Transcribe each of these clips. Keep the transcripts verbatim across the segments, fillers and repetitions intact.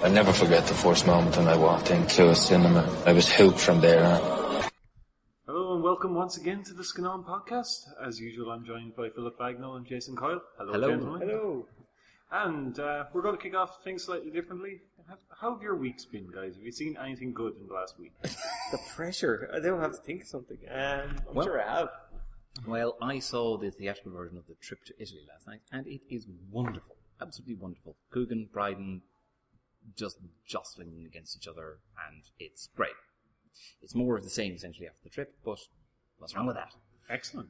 I'll never forget the first moment when I walked into a cinema. I was hooked from there on. Hello and welcome once again to the Scanon podcast. As usual, I'm joined by Philip Bagnall and Jason Coyle. Hello, Hello. gentlemen. Hello. And uh, we're going to kick off things slightly differently. How have your weeks been, guys? Have you seen anything good in the last week? The pressure. I don't have to think of something. Um, I'm Well- sure I have. Well, I saw the theatrical version of The Trip to Italy last night, and it is wonderful. Absolutely wonderful. Coogan, Bryden, just jostling against each other, and it's great. It's more of the same, essentially, after the trip, but what's wrong with that? Excellent.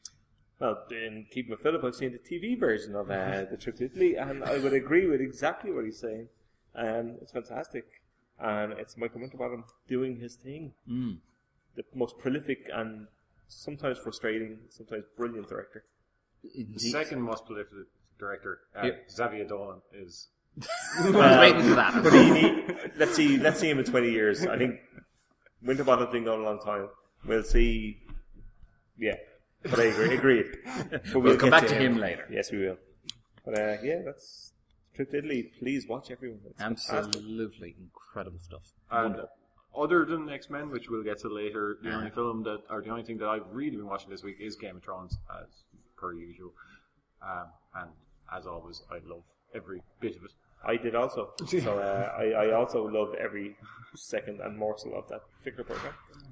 Well, in keeping with Philip, I've seen the T V version of uh, The Trip to Italy, and I would agree with exactly what he's saying. Um, it's fantastic. And it's Michael Winterbottom doing his thing. Mm. The most prolific and sometimes frustrating, sometimes brilliant director. The second most prolific director, uh, Yep. Xavier Dolan, is... I was waiting for that. But he, he, let's see, let's see him in twenty years. I think Winterbottom's been going a long time. We'll see. Yeah, but I agree. Agreed. But We'll, we'll come get back to him later. Yes, we will. But uh, yeah, that's Trip to Italy. Please watch everyone. It's fantastic. Absolutely incredible stuff. And Wonderful. other than X-Men, which we'll get to later, the Uh-huh. only film that, or the only thing that I've really been watching this week is Game of Thrones, as per usual. Um, and as always, I love every bit of it. I did also. So uh, I, I also love every second and morsel of that particular program.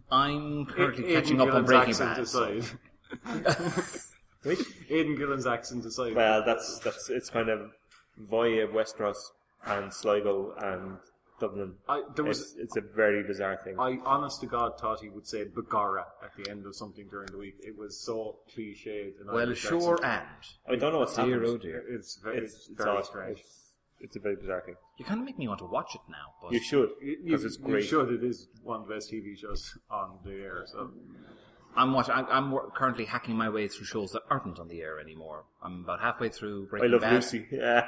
I'm currently Aidan catching up on Gillen's Breaking accent Bad. so- aside. Wait. Aidan Gillen's accent aside. Well, that's that's it's kind of via Westeros and Sligo and Dublin. I, there was, It's, it's a very bizarre thing. I honest to God thought he would say Begara at the end of something during the week. It was so cliched. And Well, Irish sure, accent. and I don't know what's dear, happened. oh dear. It's very, It's, it's it's very odd. strange. It's, it's a very bizarre thing. You kind of make me want to watch it now. But You should, You, you, because it's you great. should. It is one of the best T V shows on the air. So I'm watching. I'm, I'm wor- currently hacking my way through shows that aren't on the air anymore. I'm about halfway through I Breaking love Bad. Lucy. Yeah.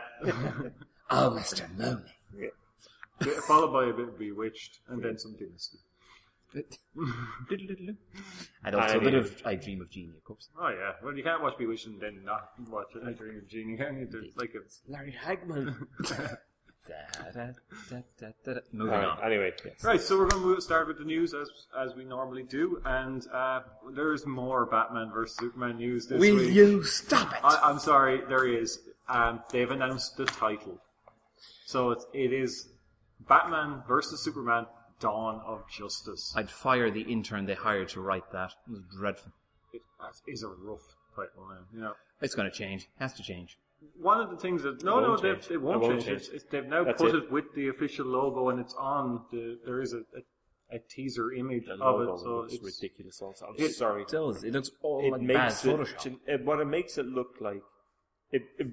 Oh, Mister Mooney. followed by a bit of Bewitched and then some Dynasty. And also a bit I- of I Dream of Jeannie, of course. Oh yeah. Well, you can't watch Bewitched and then not watch I Dream of Jeannie. Can you? There's like it's Larry Hagman. Da, da, da, da, da, da. Moving All on. right, anyway, yes. right. So we're going to start with the news as as we normally do, and uh, there's more Batman versus Superman news this Will week. you stop it? I, I'm sorry, there is. Um, they've announced the title. So it, it is Batman versus Superman, Dawn of Justice. I'd fire the intern they hired to write that. It was dreadful. It is a rough title now. You know, It's going to change. It has to change. one of the things that no, It no, won't they change. they won't, It won't change. change. It's, it's, they've now That's put it. it. with the official logo, and it's on the. There is a, a, a teaser image The of logo it, so looks it's ridiculous also. I'm it- sorry. It does. It looks all It like makes bad it, Photoshop. it- what it makes it look like, it, it,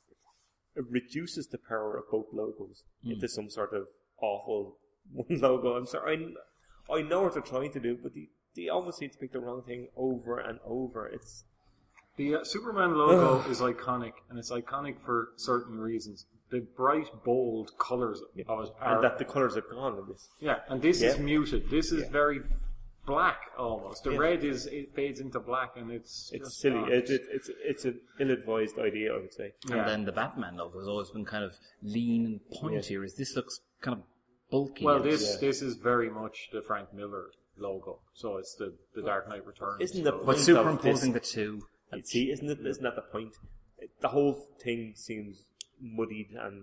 it reduces the power of both logos Mm. into some sort of awful one logo. I'm sorry, I, I know what they're trying to do, but they, they almost seem to pick the wrong thing over and over. It's The uh, Superman logo is iconic, and it's iconic for certain reasons. The bright, bold colours of it are, and that the colours are gone in this. yeah, and this is Yeah. muted. This is Yeah. very black almost. The Yeah. red is it fades into black, and it's It's just silly. not- It, it, it's it's an ill-advised idea, I would say. yeah. And then the Batman logo has always been kind of lean and pointy, whereas this looks kind of bulky. Well, and- this Yeah. this is very much the Frank Miller logo. So it's the, the Dark Knight Returns. Isn't the logo. But point superimposing of the two. You see, isn't it? Isn't that the point? It, the whole thing seems muddied and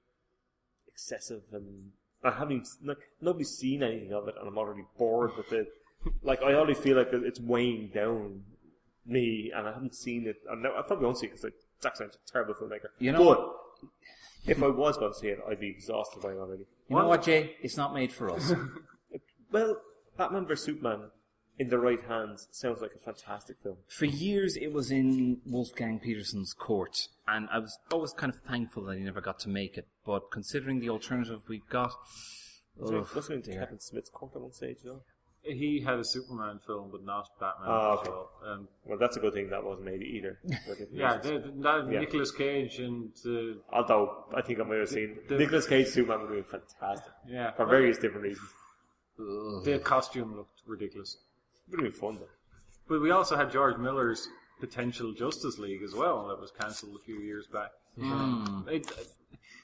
excessive, and I haven't like nobody's seen anything of it, and I'm already bored with it. Like I already feel like it's weighing down me, and I haven't seen it. And I probably won't see it because like, Zack Snyder's a terrible filmmaker. You know but if I was going to see it, I'd be exhausted by it already. You know what, Jay? It's not made for us. Well, Batman versus Superman in the right hands sounds like a fantastic film. For years, it was in Wolfgang Petersen's court, and I was always kind of thankful that he never got to make it. But considering the alternative we've got, Wasn't ugh, it- wasn't it Kevin Smith's court at one stage, you know? He had a Superman film, but not Batman. Ah, okay. So, um, Well, that's a good thing that wasn't made either. for different yeah, reasons. the, that Yeah. Nicolas Cage and uh, Although, I think I might have seen the- Nicolas Cage Superman would have been fantastic. yeah, For various different reasons. ugh. the costume looked ridiculous. It would have been fun though. But we also had George Miller's potential Justice League as well that was cancelled a few years back. Hmm. It,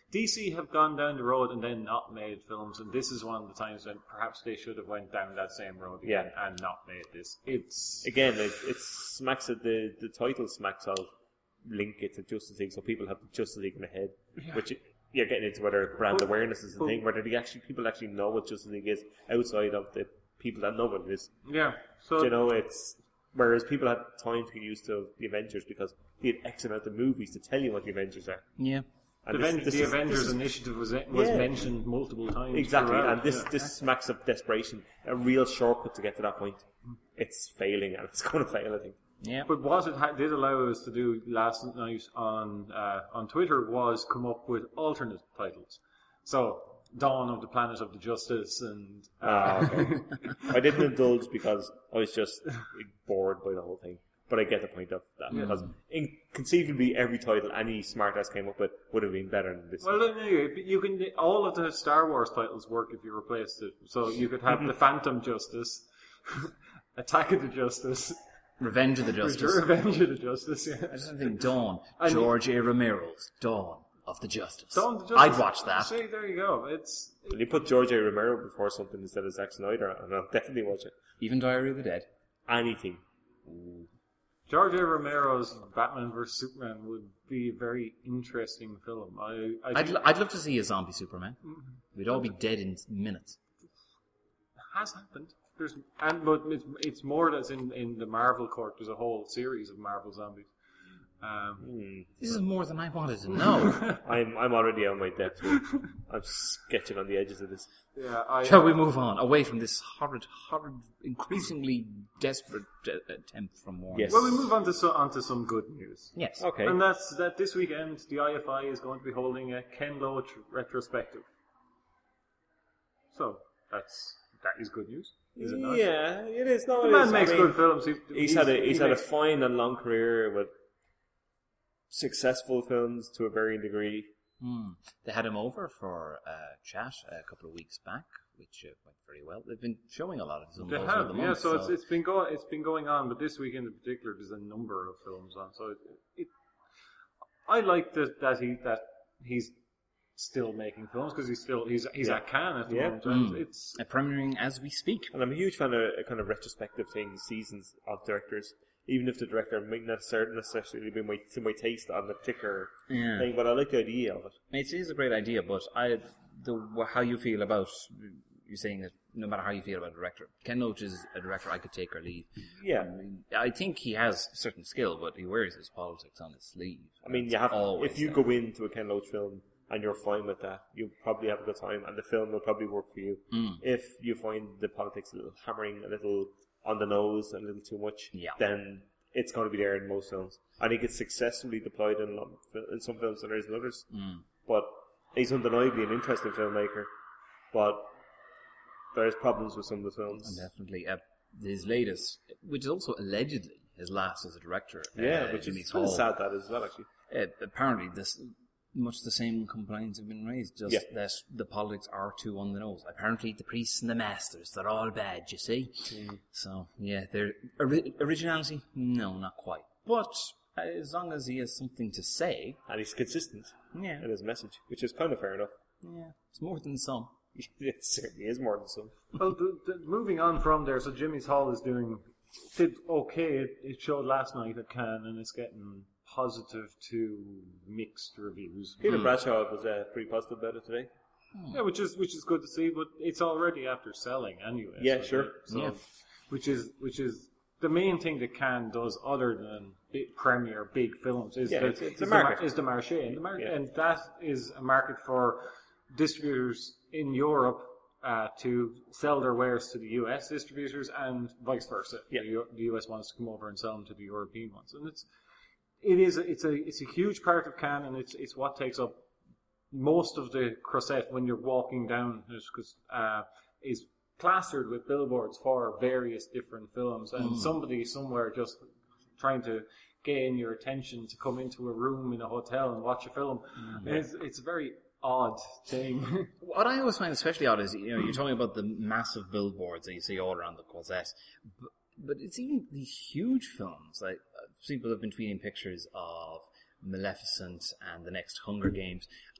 D C have gone down the road and then not made films, and this is one of the times when perhaps they should have went down that same road again Yeah. and not made this. It's Again, it, it smacks of the the title smacks of link it to Justice League, so people have Justice League in their head, which you're getting into whether brand But- awareness is a but- thing, whether they actually people actually know what Justice League is outside of the people that know what it is. yeah. So You know, it's whereas people had time to get used to the Avengers because they had X amount of movies to tell you what the Avengers are. Yeah. the, And this- Aven- this the is- Avengers this is- initiative was was Yeah. mentioned multiple times. Exactly, throughout, and this yeah. this smacks of desperation, a real shortcut to get to that point. It's failing, and it's going to fail, I think. Yeah. But what it ha- did allow us to do last night on uh, on Twitter was come up with alternate titles. So, Dawn of the Planet of the Justice and... Uh, Ah, okay. I didn't indulge because I was just bored by the whole thing. But I get the point of that. Because in, conceivably every title any smartass came up with would have been better than this. well, anyway, you can all of the Star Wars titles work if you replaced it. So you could have the Phantom Justice, Attack of the Justice, Revenge of the Justice. Revenge of the Justice. Yeah. I just think Dawn. And- George A. Romero's Dawn of the Justice. Dawn of the Justice. I'd watch that. See, there you go. It's When you put George A. Romero before something instead of Zack Snyder, and I'll definitely watch it. Even Diary of the Dead. Anything. George A. Romero's Batman versus Superman would be a very interesting film. I, I I'd, think l- I'd love to see a zombie Superman. We'd all be dead in minutes. it has happened. There's and but it's, it's more that's in, in the Marvel court. There's a whole series of Marvel zombies. Um, This is more than I wanted to know. I'm I'm already on my depth here. I'm sketching on the edges of this. yeah, I, Shall we move on away from this horrid, horrid, increasingly desperate uh, attempt from Warner? Yes. Well, we move on to so, on to some good news. Yes. Okay. And that's that this weekend the I F I is going to be holding a Ken Loach retrospective. So that's that is good news, is it not? Yeah, it is. No, The it man is. I makes mean, good films. He, He's had a he he's had a makes- fine and long career with successful films to a varying degree. Hmm. They had him over for a chat a couple of weeks back, which uh, went very well. They've been showing a lot of his own They over have, the yeah. month. So, it's it's been going it's been going on, but this weekend in particular, there's a number of films on. So it, it I like that that he that he's still making films because he's still he's he's Yeah. at Cannes at the Yeah. moment, and Mm. it's Uh, premiering as we speak. And I'm a huge fan of a kind of retrospective things, seasons of directors. Even if the director might not necessarily necessarily be my, to my taste on the particular Yeah. thing, but I like the idea of it. It is a great idea, but I, the how you feel about you're saying that no matter how you feel about a director, Ken Loach is a director I could take or leave. Yeah. I mean, I think he has certain skill, but he wears his politics on his sleeve. I mean, That's you have always if you there. go into a Ken Loach film and you're fine with that, you'll probably have a good time, and the film will probably work for you. Mm. If you find the politics a little hammering, a little on the nose, a little too much, Yeah. then it's going to be there in most films. I think it's successfully deployed in, lo- in some films than there is in others. Mm. But he's undeniably an interesting filmmaker. But there's problems with some of the films. Definitely. Uh, his latest, which is also allegedly his last as a director. Yeah, uh, which Jimmy is kind of Hall. sad that as well, actually. Uh, apparently, this much the same complaints have been raised, just Yeah. that the politics are too on the nose. Apparently, the priests and the masters, they're all bad, you see. Mm. So, yeah, their ori- originality, no, not quite. But uh, as long as he has something to say, And he's consistent yeah, in his message, which is kind of fair enough. yeah, it's more than some. It certainly is more than some. well. The, the, moving on from there, so Jimmy's Hall is doing did okay. It, it showed last night at Cannes, and it's getting positive to mixed reviews. Peter Bradshaw was uh, pretty positive about it today. Yeah, which is which is good to see, but it's already after selling anyway. Yeah, so sure. the- So, Yeah. which is which is the main thing that Cannes does, other than big premiere big films, is Yeah, the, it's- it's is a the mar- market. is the marché, and the mar- Yeah. and that is a market for distributors in Europe uh, to sell their wares to the U S distributors, and vice versa. Yeah. The, U- the U S wants to come over and sell them to the European ones, and it's it is a, it's a it's a huge part of Cannes, and it's it's what takes up most of the Croisette when you're walking down, because uh, is plastered with billboards for various different films, and somebody somewhere just trying to gain your attention to come into a room in a hotel and watch a film. It's it's a very odd thing. What I always find especially odd is, you know, you're talking about the massive billboards that you see all around the Croisette, but, but it's even these huge films. Like, uh, people have been tweeting pictures of Maleficent and the next Hunger Games,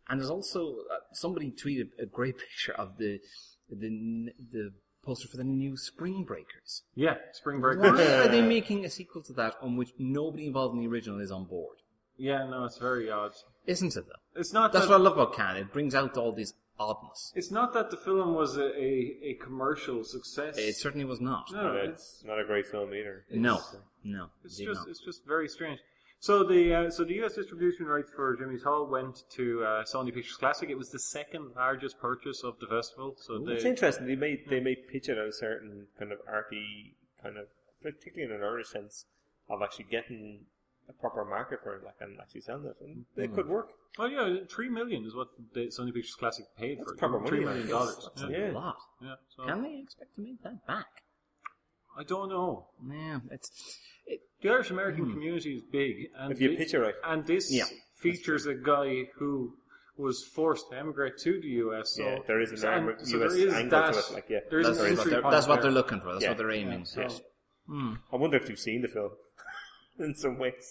And there's also uh, somebody tweeted a great picture of the the the poster for the new Spring Breakers. Yeah, Spring Breakers. Why are they making a sequel to that on which nobody involved in the original is on board? Yeah, no, it's very odd. Isn't it, though? It's not That's that, what I love about Cannes. It brings out all this oddness. It's not that the film was a, a, a commercial success. It certainly was not. No, And it's, it's not a great film either. No, no. it's indeed just not. it's just very strange. So the uh, so the U S distribution rights for Jimmy's Hall went to uh, Sony Pictures Classic. It was the second largest purchase of the festival. So they, It's interesting. They may they may pitch it at a certain kind of arty kind of, particularly in an early sense of actually getting a proper market for it, like, and actually selling it, and it could work. well, yeah, three million is what the Sony Pictures Classic paid That's for it. proper Three money, million like, dollars. That's Yeah. a Yeah. lot. yeah. So Can they expect to make that back? I don't know. Yeah, it's... It, The Irish American community is big, and If you thi- pitch it right. and this Yeah, features a guy who was forced to emigrate to the U S. So Yeah, there is an so, arm- and- so U S there is angle that, to it, like, yeah. there is that's an what, entry they're, point that's what there. they're looking for. That's Yeah. what they're aiming. So- Yes. I wonder if you've seen the film in some ways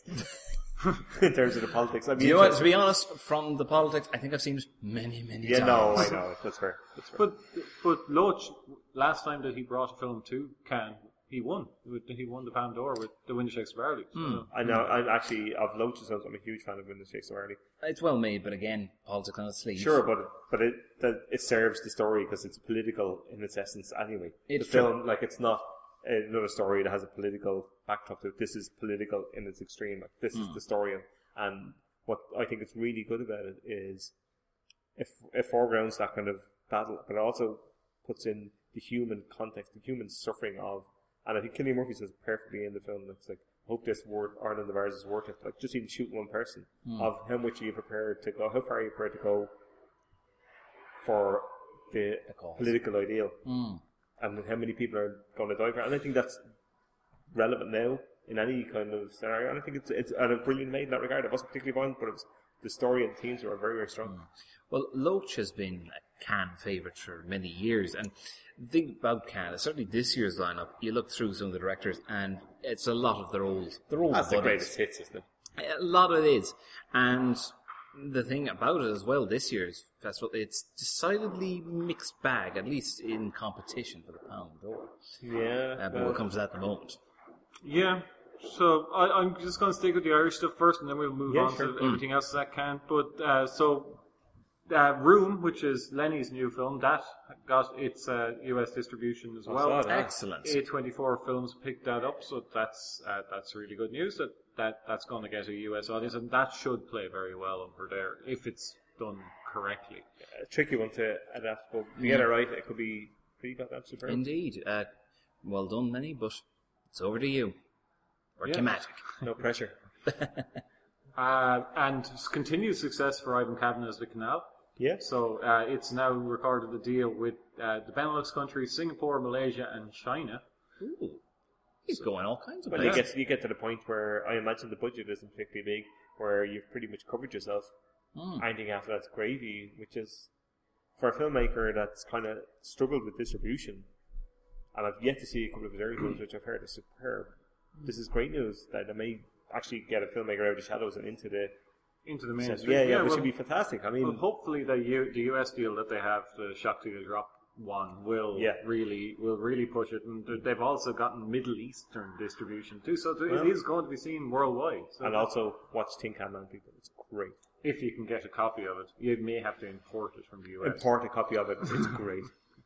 in terms of the politics. I mean, Do you know what? To be honest, from the politics, I think I've seen it many, many yeah, times. no, I know that's fair. That's fair. But but Loach, last time that he brought a film to Cannes, he won. He won the Palme d'Or with The Wind of Shakespeare Barley. So, I know. I'm actually of Loach's films. I'm a huge fan of Wind of Shakespeare Barley. It's well made, but again, politics on its sleeve. Sure, but but it that it serves the story because it's political in its essence anyway. It's the film, like, it's not another story that has a political backdrop to it. This is political in its extreme. Like, this is the story, and, and what I think is really good about it is it, it foregrounds that kind of battle, but it also puts in the human context, the human suffering of. And I think Cillian Murphy says perfectly in the film. It's like, I hope this worth Ireland of ours is worth it. Like, just even shooting one person, of how much are you prepared to go, how far are you prepared to go for the The cause. political ideal, Mm. and how many people are going to die for it. And I think that's relevant now in any kind of scenario. And I think it's it's and a brilliant made in that regard. It wasn't particularly violent, but it was, the story and themes were very, very strong. Well, Loach has been a Cannes favourite for many years, and the thing about Cannes, certainly this year's lineup, you look through some of the directors, and it's a lot of their old, their old That's the buddies. greatest hits, isn't it? A lot of it is, and the thing about it as well, this year's festival, it's decidedly mixed bag, at least in competition for the Palme d'Or. Yeah. Uh, but we'll come to that in a moment. yeah. So I, I'm just going to stick with the Irish stuff first, and then we'll move Yeah, on sure. to everything else that can. But uh, so uh, Room, which is Lenny's new film, that got its uh, U S distribution as I well. saw that. Excellent. A twenty-four Films picked that up, so that's uh, that's really good news. That, that that's going to get a U S audience, and that should play very well over there if it's done correctly. A tricky one to adapt, but to get it right, it could be pretty goddamn superb. Indeed. Uh, well done, Lenny, but it's over to you. Work Yeah. your magic. No pressure. Uh, and continued success for Ivan Kavanagh as the Canal. Yeah. So uh, it's now recorded a deal with uh, the Benelux countries, Singapore, Malaysia, and China. Ooh. He's going all kinds of Well, you places. get you get to the point where I imagine the budget isn't particularly big, where you've pretty much covered yourself. Mm. Anything after that's gravy, which is for a filmmaker that's kind of struggled with distribution. And I've yet to see a couple of his early films, which I've heard are superb. This is great news that I may actually get a filmmaker out of the shadows and into the Into the yeah, mainstream. yeah, yeah, which well, would be fantastic. I mean, well, hopefully the U, the U S deal that they have, the Shock to the Drop one, will Yeah. really will really push it. And they've also gotten Middle Eastern distribution too, so Well, it is going to be seen worldwide. So and also watch Tin Can Man, people. It's great. if you can get a copy of it, you may have to import it from the U S. Import a copy of it. It's great.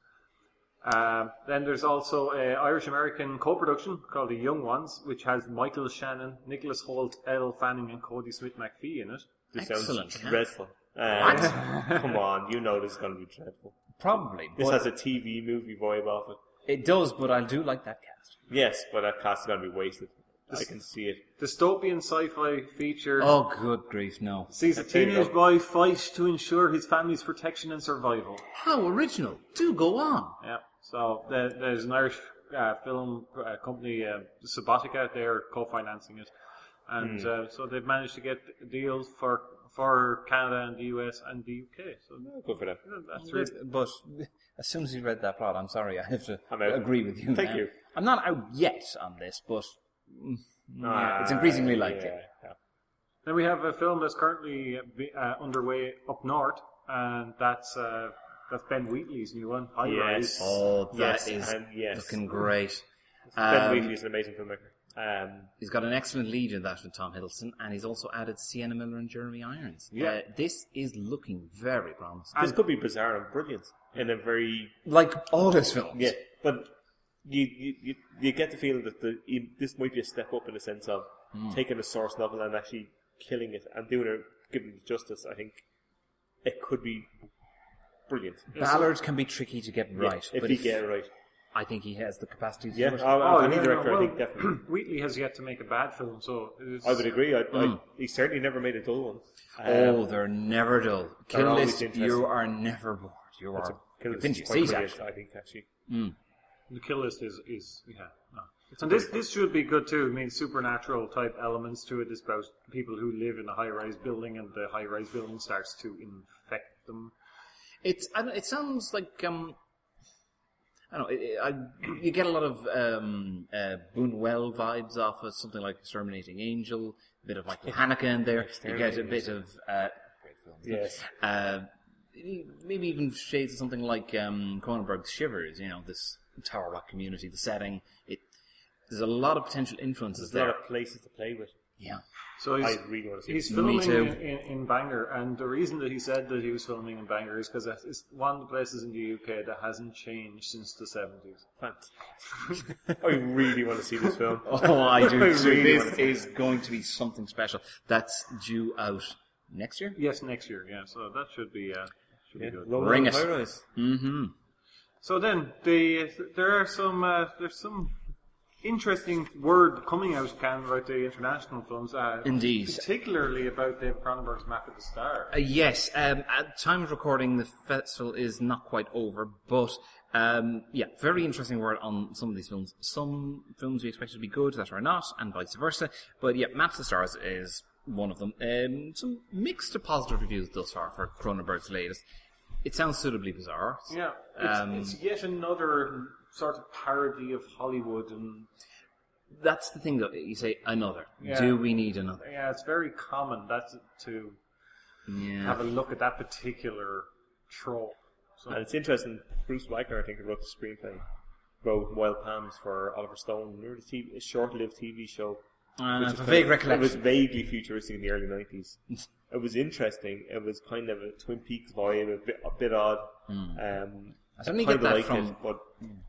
Um, then there's also an Irish-American co-production called The Young Ones, which has Michael Shannon, Nicholas Hoult, Elle Fanning, and Cody Smith-McPhee in it. This Excellent. sounds dreadful. Uh, come on, you know this is going to be dreadful. Probably. This but has a T V movie vibe off it. it does, but I do like that cast. Yes, but that cast is going to be wasted. I can see it. Dystopian sci-fi feature Oh, good grief, no. sees a There you teenage go. boy fight to ensure his family's protection and survival. How original. Do go on. Yeah. So there, there's an Irish uh, film uh, company, uh, Subotica, they're co-financing it, and uh, so they've managed to get deals for for Canada and the U S and the U K. So Good for them. yeah, that's really But as soon as you read that plot, I'm sorry, I have to I'm out. agree with you. Thank now. you. I'm not out yet on this, but mm, yeah, Ah, it's increasingly likely. Yeah, yeah. Then we have a film that's currently uh, underway up north, and that's uh, that's Ben Wheatley's new one, High Rise. Yes. Oh, that Yes, is and yes. looking great. Ben Um, Wheatley is an amazing filmmaker. Um, He's got an excellent lead in that with Tom Hiddleston, and he's also added Sienna Miller and Jeremy Irons. Yeah. Uh, this is looking very promising. this could be bizarre and brilliant in a very Like all his films. yeah, but you you, you, you get the feeling that the you, this might be a step up in the sense of taking a source novel and actually killing it and doing it, giving it justice. I think it could be brilliant. Ballard can be tricky to get right, Yeah, if but you get it right. I think he has the capacity to Yeah, do it. oh, Oh, any yeah, director, well, I think definitely. Wheatley has yet to make a bad film, so it's, I would agree. I, Mm. I, he certainly never made a dull one. Oh, Um, they're never dull. they're Kill always List, interesting. you are never bored. You it's are. a- Kill You've List been is to quite your seat, brilliant, actually. I think, actually. The Kill List is is yeah. No. And this this should be good too. I mean, supernatural type elements to it. It's about people who live in a high rise building, and the high rise building starts to infect them. It's. I don't, it sounds like um. I don't know. It, it, I, you get a lot of um, uh, Buñuel vibes off of something like Exterminating Angel. A bit of Michael Haneke in there. You get a bit of uh, great films. Yes. Uh, maybe even shades of something like um, Cronenberg's Shivers. You know, this Tower Rock community, the setting. It there's a lot of potential influences There's a there. lot of places to play with. Yeah. So he's, I really want to see he's it. filming Me too. in, in, in Bangor, and the reason that he said that he was filming in Bangor is because it's one of the places in the U K that hasn't changed since the seventies. Fantastic. I really want to see this film. Oh, I do I too. really This wanna see is going to be something special. That's due out next year. Yes, next year. Yeah, so that should be uh, should Yeah. be good. Lone Bring Island it. High Rise. Mm-hmm. So then, the there are some uh, there's some interesting word coming out of Cannes about the international films. Uh, Indeed. particularly about David Cronenberg's Map of the Star. Uh, yes, um, at time of recording, the festival is not quite over, but um, yeah, very interesting word on some of these films. Some films we expected to be good that are not, and vice versa. But yeah, Maps of the Stars is one of them. Um, some mixed to positive reviews thus far for Cronenberg's latest. It sounds suitably bizarre. Yeah, it's, Um, it's yet another sort of parody of Hollywood, and That's the thing, though. You say another. Yeah. Do we need another? yeah, it's very common that's to Yeah. have a look at that particular trope. So, And it's interesting, Bruce Wagner, I think, wrote the screenplay, wrote Wild Palms for Oliver Stone. Remember the T V, a short-lived T V show? Uh, which I is have a kind vague of- recollection. It was vaguely futuristic in the early nineties. It was interesting. It was kind of a Twin Peaks vibe, a bit, a bit odd. Um, I certainly kinda get that liked from- it, but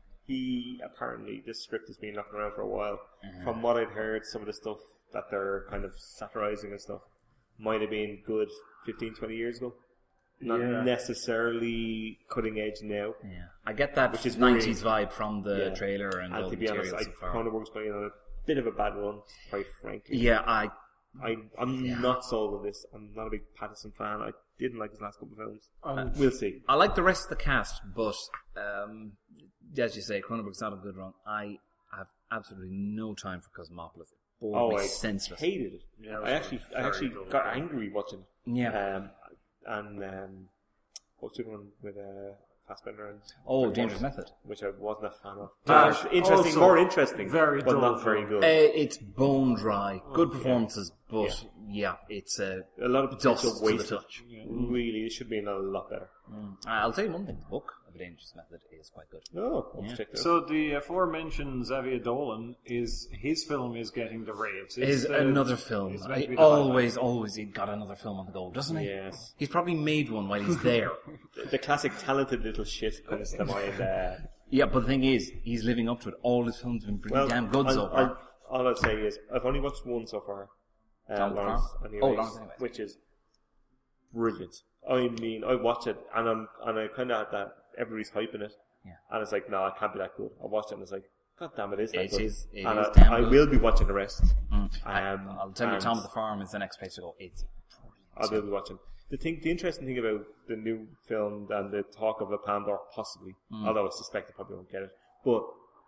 he apparently, this script has been knocking around for a while. From what I'd heard, some of the stuff that they're kind of satirizing and stuff might have been good fifteen, twenty years ago. Not Yeah. necessarily cutting edge now. Yeah. I get that Which is nineties vibe from the Yeah. trailer and, And all to the be honest, materials I, so far. Cronenberg's been on a bit of a bad run, quite frankly. Yeah, I I, I'm Yeah. not sold on this. I'm not a big Patterson fan. I didn't like his last couple of films. Um, we'll see. I like the rest of the cast, but um, as you say, Cronenberg's not a good run. I have absolutely no time for Cosmopolis. It bored Oh, me I senseless. hated it. Yeah, it was I actually, I very actually dull. got angry watching it. Yeah. Um, and um, what's the one with uh, Fassbender and Oh, Rick Dangerous Moranis, Method. which I wasn't a fan of. Uh, Uh, interesting, also more interesting, very but dull not very film. good. Uh, it's bone dry. Good performances, but yeah, it's uh, a lot of potential dust to the waste. touch. Really, it should be a lot better. Mm. I'll tell you one thing: the book of A Dangerous Method is quite good. No, I'll check that out. So the aforementioned Xavier Dolan is his film is getting the raves. It's, Is uh, another film. it's meant to He be the always, always, he got another film on the go, doesn't he? Yes. He's probably made one while he's there. The, the classic talented little shit comes to mind. Uh, Yeah, but the thing is, he's living up to it. All his films have been pretty well, damn good I'll, so far. I'll, all I'll say is I've only watched one so far. Uh, Tom Lawrence Farr? Anyways, Oh, Lawrence Anyways. which is brilliant. I mean, I watched it and I'm and I kind of had that everybody's hyping it, Yeah. and it's like, no, it can't be that good. I watched it and it's like, God damn, it is that It good. is- it and is I, damn I good. will be watching the rest. Um, I'll tell you, and Tom of the Farm is the next place to go. It's I will be watching. The thing, the interesting thing about the new film and the talk of a Pandora, possibly, Mm. although I suspect I probably won't get it, but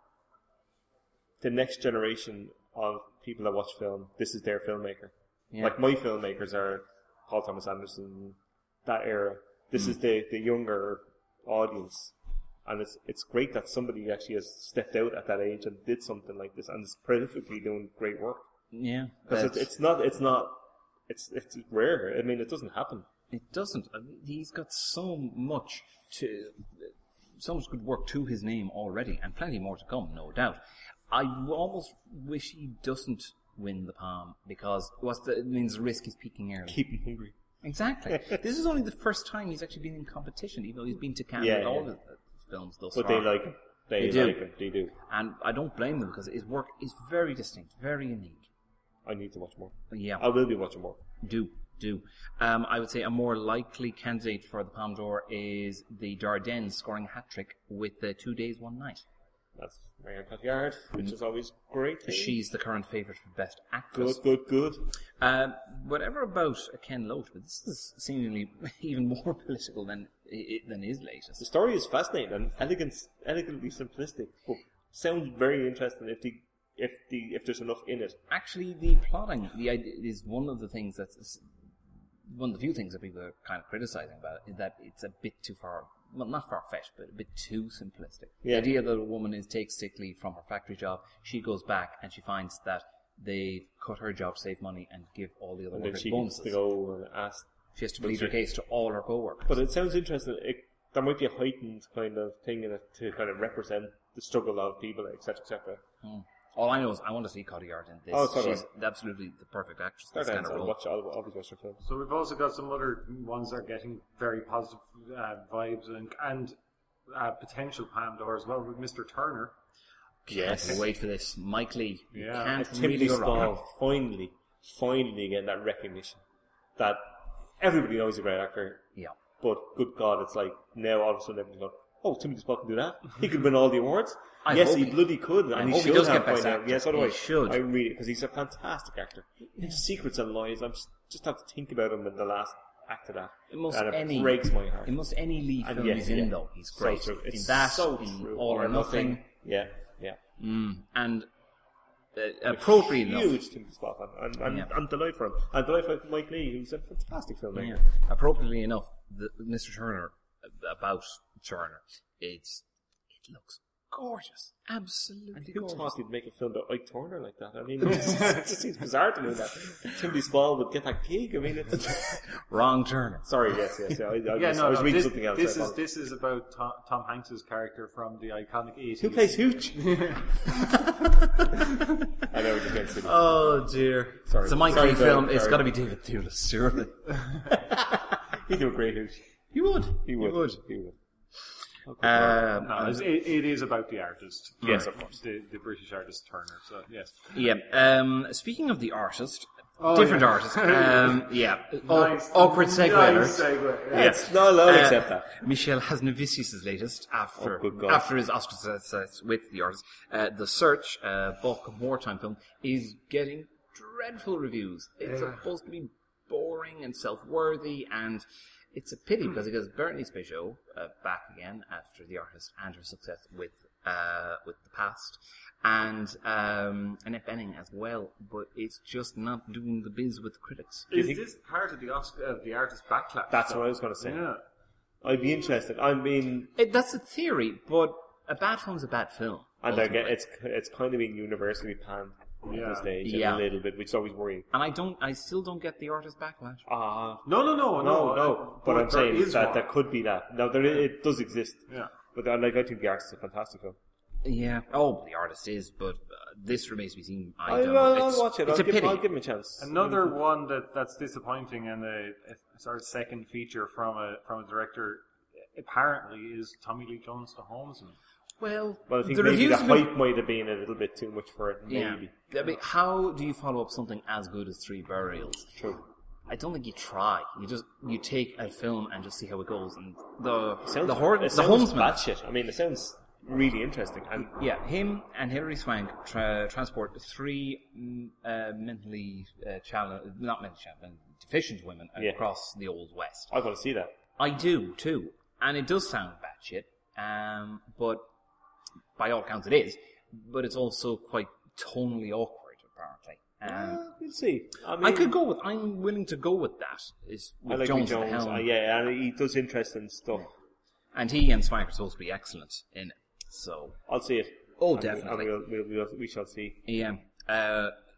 the next generation of people that watch film, this is their filmmaker. Yeah. Like my filmmakers are Paul Thomas Anderson, that era. This is the, the younger audience. And it's it's great that somebody actually has stepped out at that age and did something like this and is prolifically doing great work. yeah. Because that's- it's, it's not it's not it's it's rare. I mean, it doesn't happen. It doesn't. I mean, he's got so much to, so much good work to his name already, and plenty more to come, no doubt. I almost wish he doesn't win the Palm, because what's the, it means the risk is peaking early. Keep him hungry. Exactly. This is only the first time he's actually been in competition, even though he's been to Cannes Yeah, with all yeah. the films thus But far. they like him. They, They do. like him. They do. And I don't blame them, because his work is very distinct, very unique. I need to watch more. Yeah. I will be watching more. Do, do. Um, I would say a more likely candidate for the Palme d'Or is the Dardennes scoring a hat-trick with uh, Two Days, One Night. That's Marion Cotillard, which is always great. She's the current favourite for Best Actress. good, good, good. Um, whatever about uh, Ken Loach, but this is seemingly even more political than i- than his The latest. story is fascinating and elegant, elegantly simplistic, but sounds very interesting if the if the if there's enough in it. Actually, the plotting the idea is one of the things that's one of the few things that people are kind of criticising about it, is that it's a bit too far. Well, not far-fetched, but a bit too simplistic. Yeah. The idea that a woman is takes sick leave from her factory job, she goes back and she finds that they've cut her job to save money and give all the other And then workers she gets bonuses. to go and ask. She has to plead her case to all her co-workers. But it sounds interesting. It, there might be a heightened kind of thing in it to kind of represent the struggle of people, et cetera, et cetera. Mm. All I know is I want to see Cotillard in this. Oh, so do She's absolutely the perfect actress for this Start kind of I'll role. watch. I'll always watch her films. So we've also got some other ones that are getting very positive uh, vibes and and uh, potential Palme d'Or as well with Mister Turner. Yes. Wait for this. Mike Lee. You Yeah. can't Timothy really go wrong. Spall finally, finally getting that recognition that everybody knows he's a great actor. Yeah. But good God, it's like now all of a sudden everybody's going, "Oh, Timothy Spall can do that. He could win all the awards." I yes, hope he he- bloody could, I and he hope he should does have get Best by now. Actor. Yes, so do He I. should. I really, because he's a fantastic actor. Into Secrets and Lies, I'm s- just have to think about him in the last act of that, It must and it any breaks my heart. In most any Lee And film yeah, he's in yeah. though, he's So great. true. It's in that, so in true. All or Nothing, Yeah, yeah. mm, and uh, appropriately enough, Huge Timothy Spall fan. I'm, I'm, Yeah. I'm delighted for him. I'm delighted for Mike Lee, who's a fantastic filmmaker. yeah, appropriately enough, the, Mister Turner about Turner, it's it looks gorgeous, absolutely And who gorgeous. thought he'd make a film about Ike Turner like that? I mean, it just, it just seems bizarre to me that Timothy Spall would get that gig. I mean, it's... Wrong Turner. Sorry, yes, yes. Yeah, I, I, Yeah, was, no, I was no, reading this, something else. this I is apologize. this is about Tom, Tom Hanks's character from the iconic eighties. Who plays Hooch? I know, we're just getting silly. Oh dear. Sorry. It's a Mike Sorry, Lee Bill, film. It's sorry. got to be David Thewlis, surely. He'd do a great Hooch. He would. He would. He would. He would. Um, No, it's, it, it is about the artist. Yes, of course. The, the British artist Turner. So yes. yeah. Um, speaking of the artist, Oh, different yeah. artist. Um, yeah. Aw- Nice. awkward segue. Nice alert. segue. Yeah. Yes, no, I'll Uh, accept that. Michel Hazanavicius' latest, after Oh, good God. after his Oscar success with the artist, uh, The Search, uh, Bulk of wartime film, is getting dreadful reviews. It's Yeah. supposed to be boring and self-worthy, and it's a pity because it gives Bernice Bejo uh, back again after the artist and her success with uh, with The Past, and um, Annette Bening as well. But it's just not doing the biz with the critics. Is think- this part of the Oscar of the artist backlash? That's though? what I was going to say. Yeah. I'd be interested. I mean, It, that's a theory, but a bad film's a bad film. and I ultimately. get it's it's kind of being universally panned at Yeah. this stage Yeah. a little bit, which is always worrying. And I don't, I still don't get the artist backlash. Ah, No, no, no, no, no, no. But I'm there saying is that one. there could be that. Now there i- it does exist. Yeah. But I like I think the artist is a fantastic film. Yeah. Oh, the artist is, but uh, this remains to be seen. I I'll, don't I'll, know. It's, I'll watch it. It's I'll a give, pity. I'll give him a chance. Another one that, that's disappointing and a, a sort of second feature from a from a director apparently is Tommy Lee Jones to Holmesman. Well, Well, I think the maybe reviews the have been- hype might have been a little bit too much for it. Maybe. Yeah. I mean, how do you follow up something as good as Three Burials? True. I don't think you try. You just you take a film and just see how it goes. And the Sounds, the hor- it the sounds Homesman. bad shit. I mean, it sounds really interesting. And Yeah, him and Hilary Swank tra- transport three mm, uh, mentally uh, challenged, not mentally challenged, deficient women Yeah. across the Old West. I want to see that. I do too, and it does sound batshit, um, but by all accounts it is. But it's also quite tonally awkward, apparently. Um, Uh, we'll see. I mean, I could go with. I'm willing to go with that. Is with I like Jones, Jones. at the Jones. helm, Uh, yeah, and he does interesting stuff. and he and Swank are supposed to be excellent in it. So, I'll see it. oh, And we- definitely. And we'll, we'll, we'll, we shall see. yeah. Uh,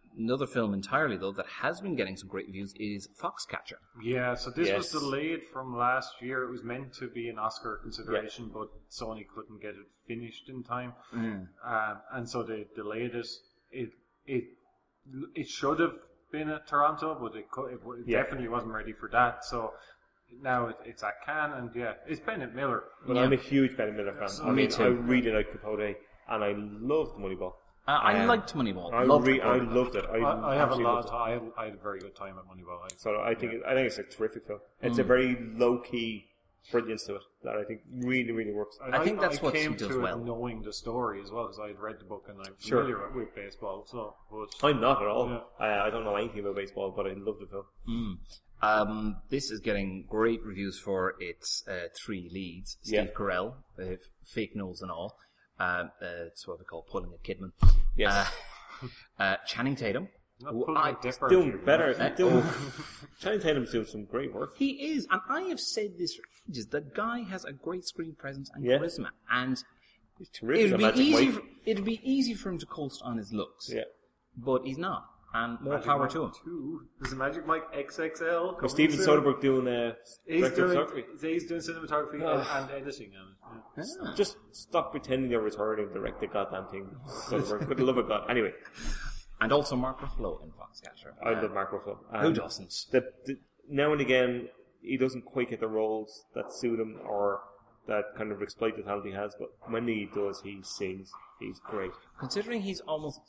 another film entirely, though, that has been getting some great reviews is Foxcatcher. Yeah, so this Yes. was delayed from last year. It was meant to be an Oscar consideration, but Sony couldn't get it finished in time, Mm. um, and so they delayed it. It it it should have been at Toronto, but it, co- it, w- it Yeah. definitely wasn't ready for that. So now it, it's at Cannes, and yeah, it's Bennett Miller. But Yeah. I'm a huge Bennett Miller fan. I Me mean, too. I really like Capote, and I loved Moneyball. Uh, I Um, liked Moneyball. I, Loved re- it. I loved it. I, I, I have a absolutely lot. loved Of, it. I, had, I had a very good time at Moneyball. I, So I think Yeah. it, I think it's a terrific film. It's a very low key brilliance to it that I think really really works. I think that's I what came he does to well. it knowing the story as well, because I had read the book and I'm Sure. familiar with baseball. So, but I'm not at all. Yeah. I, I don't know anything about baseball, but I love the film. Mm. Um, this is getting great reviews for its uh, three leads. Steve Yeah. Carell, uh, fake nose and all. Um, uh, it's what we call pulling a Kidman. Yes. Uh, uh, Channing Tatum. not who pulling I- a dipper Doing here. better. Uh, Doing, Channing Tatum's doing some great work. He is, and I have said this for ages. The guy has a great screen presence and Yeah. charisma, and He's terrific. it'd at be Magic easy. Mike. For, it'd be easy for him to coast on his looks, Yeah. but he's not, and more Magic power Mike to him. two. There's a Magic Mike X X L. coming With Steven soon. Soderbergh doing uh, He's director of doing, photography. he's doing cinematography Ugh. and, and editing on it. Yeah. Ah. Just stop pretending you're returning and direct the goddamn thing. Soderbergh, for the love of God. Anyway, And also Mark Ruffalo in Foxcatcher. I Uh, love Mark Ruffalo. Who Um, doesn't? the, the, now and again, he doesn't quite get the roles that suit him or that kind of exploit the talent he has, but when he does, he sings. He's great. Considering he's almost,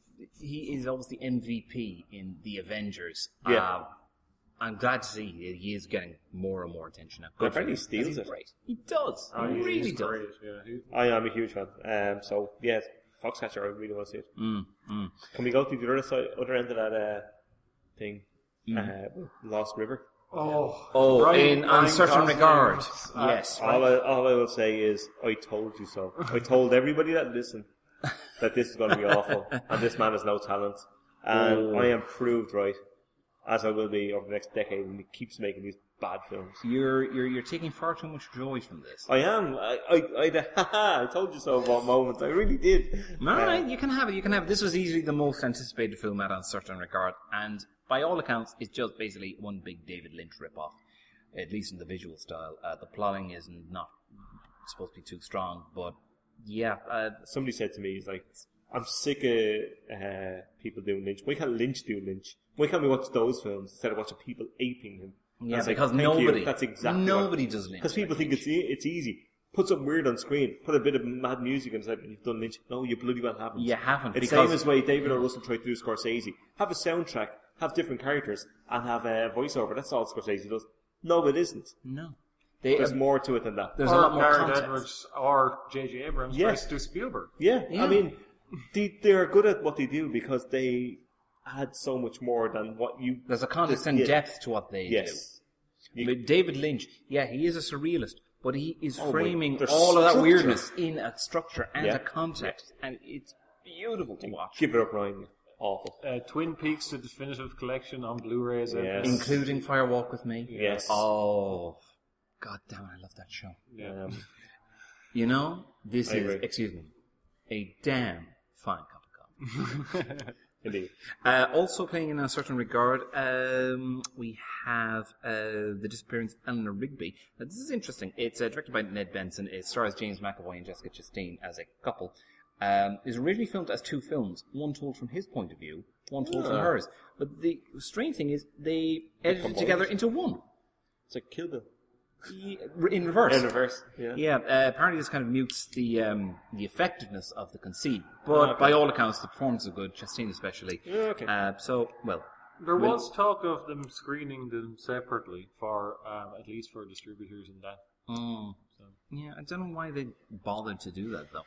he is almost the M V P in the Avengers. Yeah. Uh, I'm glad to see he is getting more and more attention now. Good for Apparently him, he steals 'cause he's it. Great. He does. Oh, he yeah, really he's does. great. Yeah, he, I am a huge fan. Um, so, yeah, Foxcatcher, I really want to see it. Mm, mm. Can we go to the other side, other end of that uh, thing? Mm. Uh, Lost River. oh, Oh, Ryan- in Ryan uncertain Gosling, regard. uh, Yes. All I, all I will say is, I told you so. I told everybody that listened that this is going to be awful, and this man has no talent. And Oh. I am proved right, as I will be over the next decade, and he keeps making these bad films. You're, you're, you're taking far too much joy from this. I am. I, I, I, haha, I told you so about moments. I really did. All right, you can have it. You can have it. This was easily the most anticipated film out on certain regard, and by all accounts, it's just basically one big David Lynch ripoff, at least in the visual style. Uh, the plotting is not supposed to be too strong, but yeah, uh, Somebody said to me, he's like, I'm sick of uh, people doing Lynch. Why can't Lynch do Lynch? Why can't we watch those films instead of watching people aping him? yeah, That's like, because thank you. nobody, That's exactly nobody what, does Lynch. because people like think Lynch. it's e- it's easy. Put something weird on screen. Put a bit of mad music and say you've done Lynch. No, you bloody well haven't. You haven't, It's the because- same as way David O. Russell tried to do Scorsese. Have a soundtrack, have different characters, and have a voiceover. That's all Scorsese does. No, it isn't. no. They, There's uh, more to it than that. there's a or lot more Gareth context. Edwards or J J Abrams Yeah. tries to do Spielberg. Yeah, Yeah. I mean, they, they're good at what they do because they add so much more than what you. There's a context and Yeah. depth to what they Yes. do. But David Lynch, yeah, he is a surrealist, but he is Oh, wait, framing there's all of that structure. weirdness in a structure and Yeah. a context, and it's beautiful to watch. Give it up, Ryan. Awful. Uh, Twin Peaks: The Definitive Collection on Blu-ray, is out Yes. now. Including Fire Walk with Me. Yes. Oh, god damn it, I love that show. Yeah. Um, You know, this I is, agree. excuse me, a damn fine cup of coffee. indeed. Uh, also playing in a certain regard, um, we have uh, The Disappearance of Eleanor Rigby. Now, this is interesting. It's uh, directed by Ned Benson. It stars James McAvoy and Jessica Chastain as a couple. Um, it was originally filmed as two films, one told from his point of view, one told from Ah. hers. But the strange thing is, they edited it combined. together into one, It's like Kill Bill. Ye- in reverse. In reverse. Yeah. Yeah, uh, apparently this kind of mutes the um, the effectiveness of the conceit. But Ah, okay. by all accounts, the performance is good, Chastain especially. Yeah, okay. Uh, so, well, There Well- was talk of them screening them separately for, um, at least for distributors and that. mm, So. yeah, I don't know why they bothered to do that though.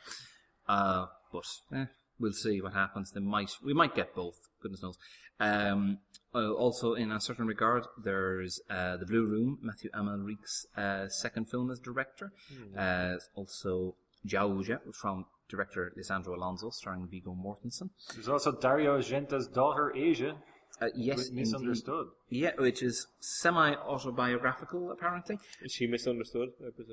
Uh, but eh, we'll see what happens. They might, we might get both. Goodness knows. Um, uh, also, in a certain regard, there's uh, The Blue Room, Matthew Amalric's uh, second film as director. Uh, also, Jauja from director Lisandro Alonso, starring Viggo Mortensen. There's also Dario Argento's daughter, Asia, Uh, yes, with indeed. Misunderstood. Yeah, which is semi-autobiographical, apparently. Is she misunderstood, I presume?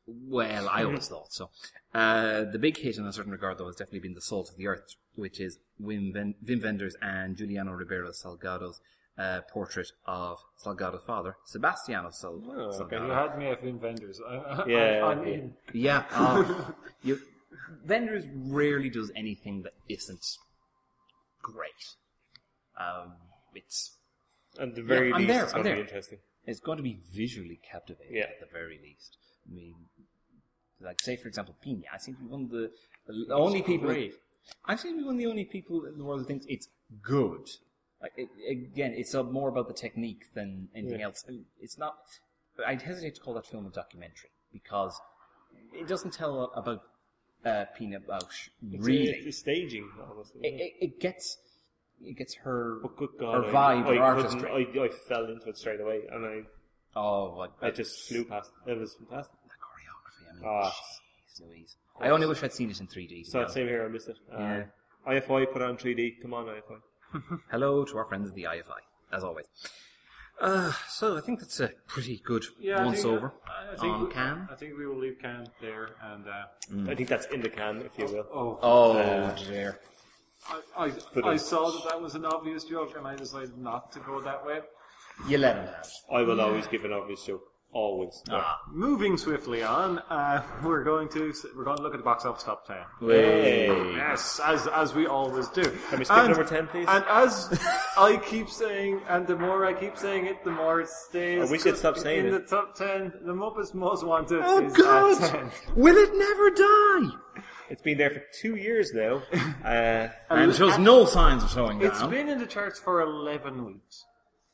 Well, I always thought so. Uh, the big hit in a certain regard, though, has definitely been The Salt of the Earth, which is Wim, Ven- Wim Wenders and Giuliano Ribeiro Salgado's uh, portrait of Salgado's father, Sebastiano Sal- Oh, okay. You Salgado. had me at Vin Vendors. I, I, Yeah, I, I'm yeah. in. Yeah, uh, you, Wenders rarely does anything that isn't great. Um, it's And the very Yeah, I'm least, there, it's I'm going to be there. interesting. it's going to be visually captivating Yeah. at the very least. I mean, like say for example, Pina. I seem to be one of the, the only people. great. I seem to be one of the only people in the world who thinks it's good. Like it, again, it's uh, more about the technique than anything Yeah. else. It's not. I'd hesitate to call that film a documentary because it doesn't tell about uh, Pina Bausch It's, really. it's staging, honestly. It, it, it gets it gets her But good God, her vibe, I, her I, artistry. couldn't- I, I fell into it straight away, and I, Oh, like, I just flew past. It was fantastic. the choreography. I mean, Ah. jeez Louise. I only wish I'd seen it in three D. to be So honest. same here, I missed it. Uh, Yeah. I F I put on three D. Come on, I F I. Hello to our friends at the I F I, as always. Uh, so I think that's a pretty good Yeah, I once think, over I, I think on we, Cannes. I think we will leave Cannes there, and uh, I think that's in the can, if you will. oh, Oh Uh, dear. I, But I, I it's- saw that that was an obvious joke, and I decided not to go that way. You let him have. I will always give an obvious joke. Always. Ah. Moving swiftly on, uh, we're going to we're going to look at the box office top ten. Hey. Yes, as as we always do. Can we skip And- number ten, please? And as I keep saying, and the more I keep saying it, the more it stays. I wish you'd stop saying in it. the top ten. The Muppets Most Wanted Oh is God! at ten. Will it never die? It's been there for two years now. Uh, And it shows no signs of slowing down. It's been in the charts for eleven weeks.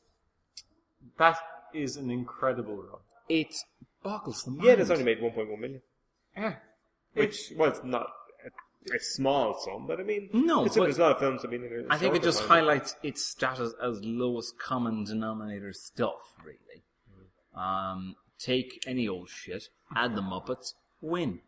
That is an incredible run. It boggles the mind. yeah, it's only made one point one million. Yeah. Which, well, it's not a, a small sum, but I mean, No, considering but there's a lot of films have been in there. I think it just shorter time. highlights its status as lowest common denominator stuff, really. Um, take any old shit, add the Muppets, win.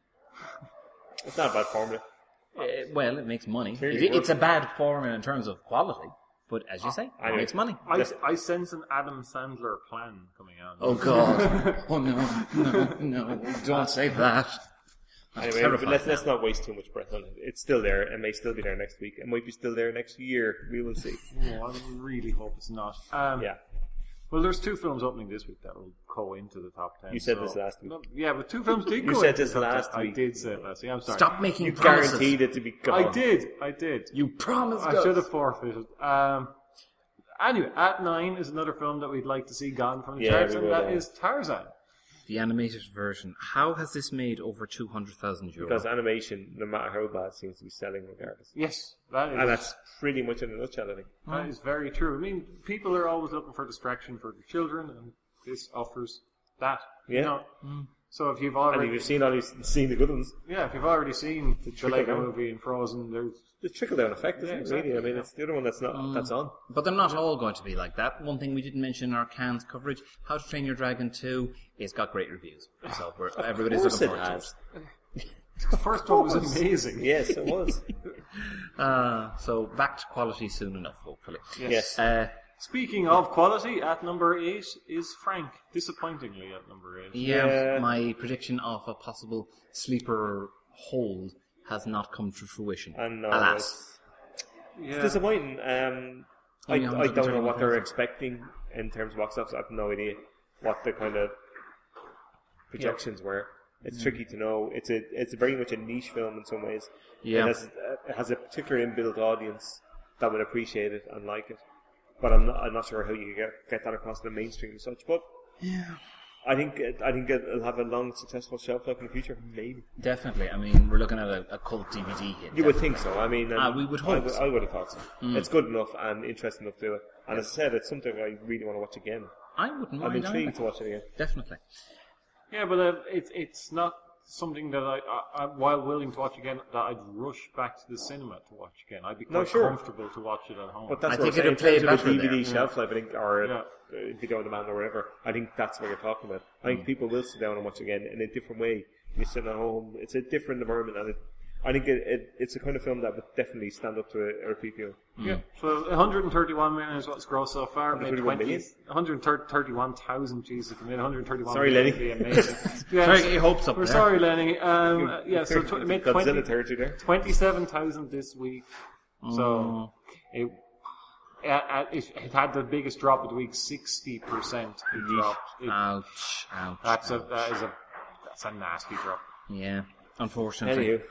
It's not a bad formula. Uh, well, it makes money. Clearly It, it's a working. bad formula in terms of quality, but as you say, it Anyway. makes money. I, I sense an Adam Sandler plan coming out. Oh God! Oh no! No! No! Don't say that. That's Anyway, but terrifying. let's, let's not waste too much breath on it. It's still there. It may still be there next week. It might be still there next year. We will see. Oh, I really hope it's not. Um, Yeah. Well, there's two films opening this week that will go into the top ten. You said so- this last week. No, yeah, but two films did You go said into this the top last ten. week. I did say it last week. I'm sorry. Stop making You promises. guaranteed it to be gone. I did. I did. You promised I us. should have forfeited. Um, anyway, at nine is another film that we'd like to see gone from the Yeah, charts, we and will, that uh, is Tarzan. The animated version. How has this made over two hundred thousand euro? Because animation, no matter how bad, seems to be selling regardless. Yes, that is. And that's pretty much in a nutshell, I think. That is very true. I mean, people are always looking for distraction for their children, and this offers that. You Yeah. know? So if you've And already, if you've seen all these, seen the good ones, yeah, if you've already seen the trickle Lego down. movie and Frozen, there's the trickle down effect, isn't Yeah, it? exactly, Really, I mean, yeah. it's the other one that's not that's on. But they're not all going to be like that. One thing we didn't mention in our Cannes coverage, How to Train Your Dragon two, it's got great reviews. So we're, everybody's course looking it forward has. to it. the first one was amazing. Yes, it was. Uh, so back to quality soon enough, hopefully. Yes. Uh, Speaking of quality, at number eight is Frank. Disappointingly at number eight. yeah, Yeah. my prediction of a possible sleeper hold has not come to fruition. And no, Alas. Yeah. It's disappointing. Um, I, Only I one hundred don't know what they're thirty-one expecting in terms of box office. I have no idea what the kind of projections were. It's Mm. tricky to know. It's a it's very much a niche film in some ways. Yeah. It has, it has a particular inbuilt audience that would appreciate it and like it. But I'm not, I'm not sure how you can get, get that across the mainstream and such. But Yeah. I think it, I think it'll have a long, successful shelf life in the future. Maybe Definitely. I mean, we're looking at a, a cult D V D hit. you would think so. I mean, Ah, um, we would I hope would, so. I would have thought so. It's good enough and interesting enough to do it. And as I said, it's something I really want to watch again. I wouldn't I'm mind intrigued either. to watch it again. Definitely. Yeah, but uh, it's it's not something that I, I, I, while willing to watch again, that I'd rush back to the cinema to watch again. I'd be quite No, sure. comfortable to watch it at home. But that's I what think I'm saying. it'll play in terms better of a D V D there. shelf life, I think, or Yeah. uh, video on demand or whatever. I think that's what you're talking about. I Mm. think people will sit down and watch again in a different way. You're sitting at home. It's a different environment, and it, I think it, it, it's a kind of film that would definitely stand up to a, a repeat viewing. Yeah. So one hundred thirty-one million is what's grossed so far. Made one hundred thirty-one twenty, million? one hundred thirty-one thousand. Jesus, if it made one hundred thirty-one. Sorry, million, Lenny. it'd be amazing. Yes. Try to get your hopes up We're there. sorry, Lenny. Um, uh, yeah, so tw- it made Godzilla twenty, territory there. twenty-seven thousand this week. Mm. So it, uh, it it had the biggest drop of the week. Sixty percent it dropped. It, Ouch, ouch. that's a that is a that's a nasty drop. Yeah, unfortunately. Anywho,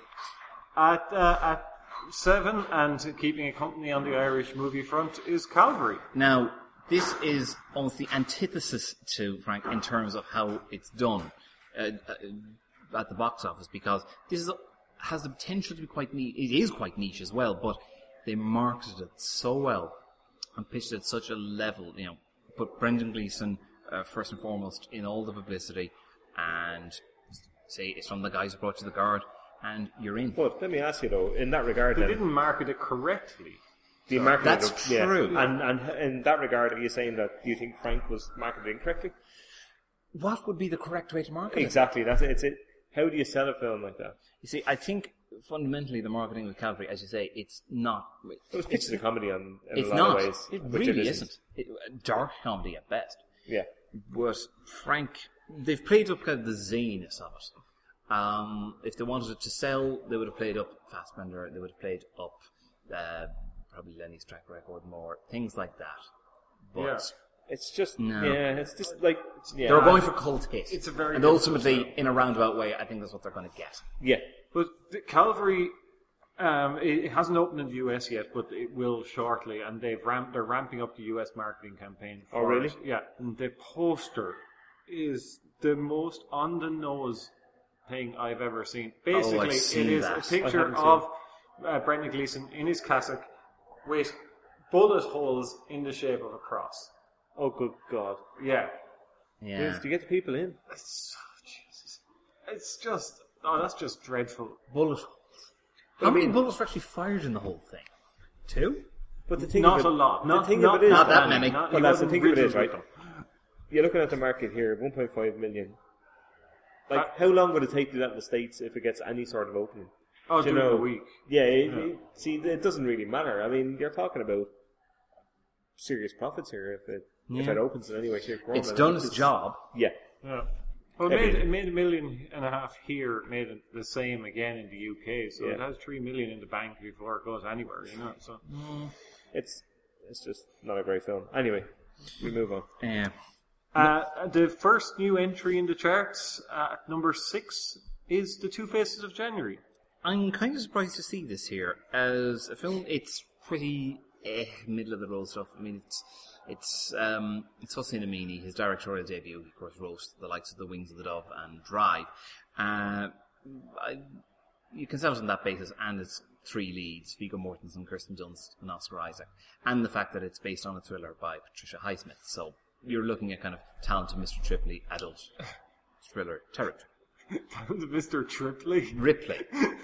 At uh, at seven and keeping a company on the Irish movie front is Calvary. Now, this is almost the antithesis to Frank in terms of how it's done uh, uh, at the box office, because this is, has the potential to be quite niche. It is quite niche as well, but they marketed it so well and pitched it at such a level, you know, put Brendan Gleeson uh, first and foremost in all the publicity, and say it's from the guys who brought you the guard, and you're in. but let me ask you though, in that regard, They then, didn't market it correctly. the marketing, That's yeah. true. And and in that regard, are you saying that do you think Frank was marketed incorrectly? What would be the correct way to market it? Exactly. That's it. It's it. How do you sell a film like that? You see, I think fundamentally the marketing with Calvary, as you say, it's not. It was pitched as a comedy on, in It's a lot not. of ways. It which really isn't. isn't. It, dark comedy at best. Yeah. But Frank, they've played up kind of the zaniness of it. Um, if they wanted it to sell, they would have played up Fassbender. They would have played up uh, probably Lenny's track record more, things like that. But Yeah. It's just No. yeah. It's just like yeah. they were going for cult hit. It's a very and difficult ultimately, sell. in a roundabout way, I think that's what they're going to get. yeah. But the Calvary, um, it, it hasn't opened in the U S yet, but it will shortly, and they've ramped, they're ramping up the U S marketing campaign. For Oh, really? it. Yeah, and the poster is the most on the nose thing I've ever seen. Basically, Oh, I've seen it is that. a I picture haven't seen of uh, Brendan Gleeson in his cassock with bullet holes in the shape of a cross. Oh, good God. Yeah, Yeah. To get the people in. it's, oh, Jesus. It's just oh, that's just dreadful. Bullet holes. How I many mean- bullets were actually fired in the whole thing? Two? But the thing Not of it, a lot. Not, the thing not, of it is, Not that many. many. Not, well, he that's the wasn't thing of it is, rigid right? with them. You're looking at the market here, one point five million. Like, Uh, how long would it take to do that in the States if it gets any sort of opening? Oh, Do you during know? the week. Yeah, it, Yeah. It, see, it doesn't really matter. I mean, you're talking about serious profits here if it if Yeah. it opens in any way, shape, or form. It's And done it's- its job. Yeah. Yeah. Well, it Every- made, it made a million and a half here. It made it the same again in the U K. So Yeah. it has three million in the bank before it goes anywhere. You know. So It's it's just not a great film. Anyway, we move on. Yeah. uh, the first new entry in the charts at number six is The Two Faces of January. I'm kind of surprised to see this here as a film. It's pretty eh, middle of the road stuff. I mean, it's it's um, it's Hossein Amini, his directorial debut. He, of course, wrote the likes of The Wings of the Dove and Drive. Uh, I, you can sell it on that basis, and it's three leads: Viggo Mortensen, Kirsten Dunst, and Oscar Isaac, and the fact that it's based on a thriller by Patricia Highsmith. So you're looking at kind of talented Mister Tripoli adult thriller territory. Mister Tripley. Ripley.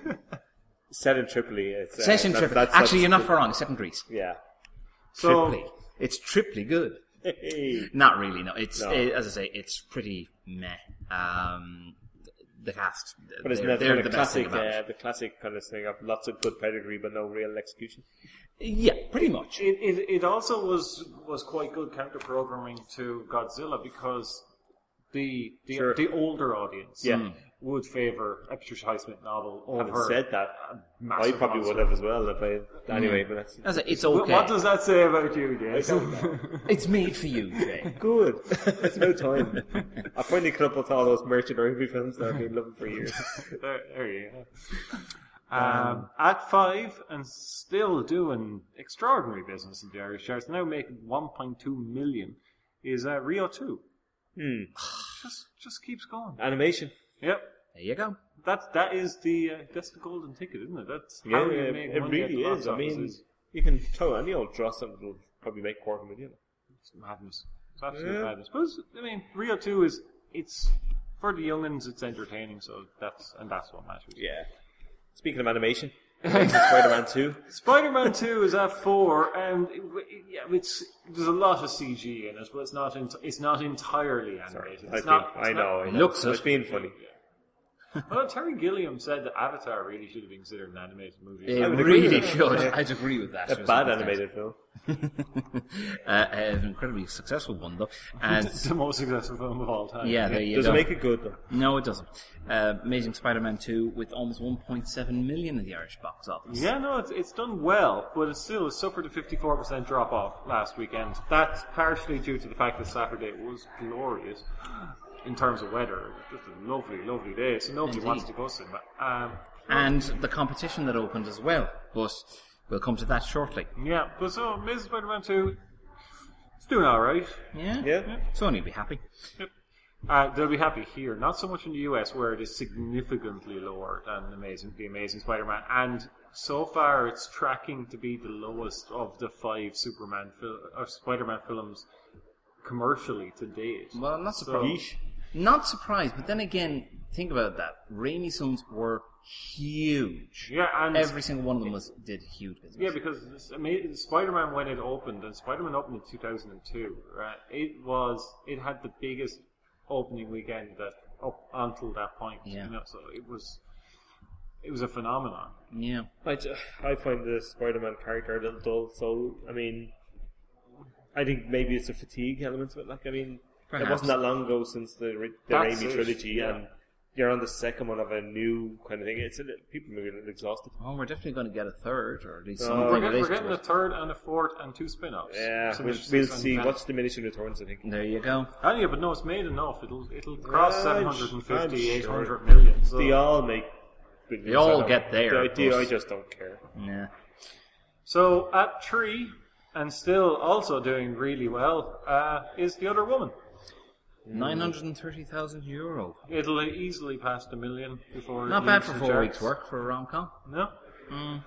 Set in Tripoli. It's, uh, Set in that- Tripoli. that's- Actually, that's- you're not far wrong. It's set in Greece. Yeah. So Tripoli. It's triply good. Hey. Not really, no. It's No. It, as I say, it's pretty meh. Um, the cast, But isn't they're, that they're kind the of best thing classic, about uh, it. the classic kind of thing of lots of good pedigree but no real execution? Yeah, pretty much. It, it it also was was quite good counter programming to Godzilla because the the, Sure. the older audience Yeah. would favour a Patricia Highsmith novel Having over said that, a I massive probably monster. would have as well if I. Anyway, but that's As I say, it's What- okay. What does that say about you, James? It's made for you, Jay. good. It's about time. I finally caught up with all those merchant movie films that I've been loving for years. there, there you go. Um, at five and still doing extraordinary business in the Irish charts, now making one point two million, is uh, Rio two. Hmm. Just just keeps going. Animation. Yep. There you go. That that is the uh, that's the golden ticket, isn't it? That's Yeah, how you it, make it money at the really box is. I office mean, is- you can throw any old dross and it'll probably make quarter million. it's madness. It's absolute Yeah. madness. But it's- I mean, Rio two is it's for the youngins. It's entertaining, so that's and that's what matters. Yeah. Speaking of animation, Spider-Man two. Spider-Man two is at four, and it, it- yeah, it's there's a lot of C G in it, but it's not ent- it's not entirely animated. I've It's been, not, I it's know. not- I know. Looks It's it. being funny. Well, Terry Gilliam said that Avatar really should have been considered an animated movie. It would agree really with should. that. I'd agree with that. A to bad certain animated film. extent. uh, an incredibly successful one, though. And It's the most successful film of all time. yeah, there you Does go. it make it good though? No, it doesn't. Uh, Amazing Spider-Man two with almost one point seven million in the Irish box office. Yeah, no, it's, it's done well, but it still suffered a fifty-four percent drop off last weekend. That's partially due to the fact that Saturday was glorious in terms of weather. It was just a lovely, lovely day, so nobody Indeed. wants to go cinema. Um, And the competition that opened as well. But we'll come to that shortly. yeah, but so Amazing Spider-Man two, it's doing alright. Yeah? Yeah. Sony will be happy. Yep. Uh, they'll be happy here, not so much in the U S where it is significantly lower than Amazing, the Amazing Spider-Man, and so far it's tracking to be the lowest of the five Superman fil- or Spider-Man films commercially to date. Well, I'm not So- surprised. Not surprised, but then again, think about that. Raimi's films were huge. Yeah, and Every single one of them was did huge business. yeah, because this ama- Spider-Man when it opened, and Spider-Man opened in two thousand two, right? It was it had the biggest opening weekend that up until that point. Yeah. You know, so it was it was a phenomenon. Yeah. I, ju- I find the Spider-Man character a little dull. So I mean, I think maybe it's a fatigue element to it. Like I mean, Perhaps. it wasn't that long ago since the Ra- the That's Raimi it, trilogy, yeah. and you're on the second one of a new kind of thing. It's a little, people maybe a little exhausted. Oh, we're definitely going to get a third, or at least Oh, something We're, get, we're related getting to a it. third and a fourth and two spin-offs. Yeah, Some we'll, interesting we'll stuff. see. What's diminishing returns? I think. There you go. Oh, yeah, but no, it's made enough. It'll it'll cross Yeah, seven I'm hundred sure. fifty, eight hundred million. So. They all make. They all get there, The idea, but- I just don't care. Yeah. so at three, and still also doing really well, uh, is The Other Woman. nine hundred thirty thousand euro. It'll easily pass the million before. Not it bad leaves for the four charts. weeks' work for a rom-com. No. Mm.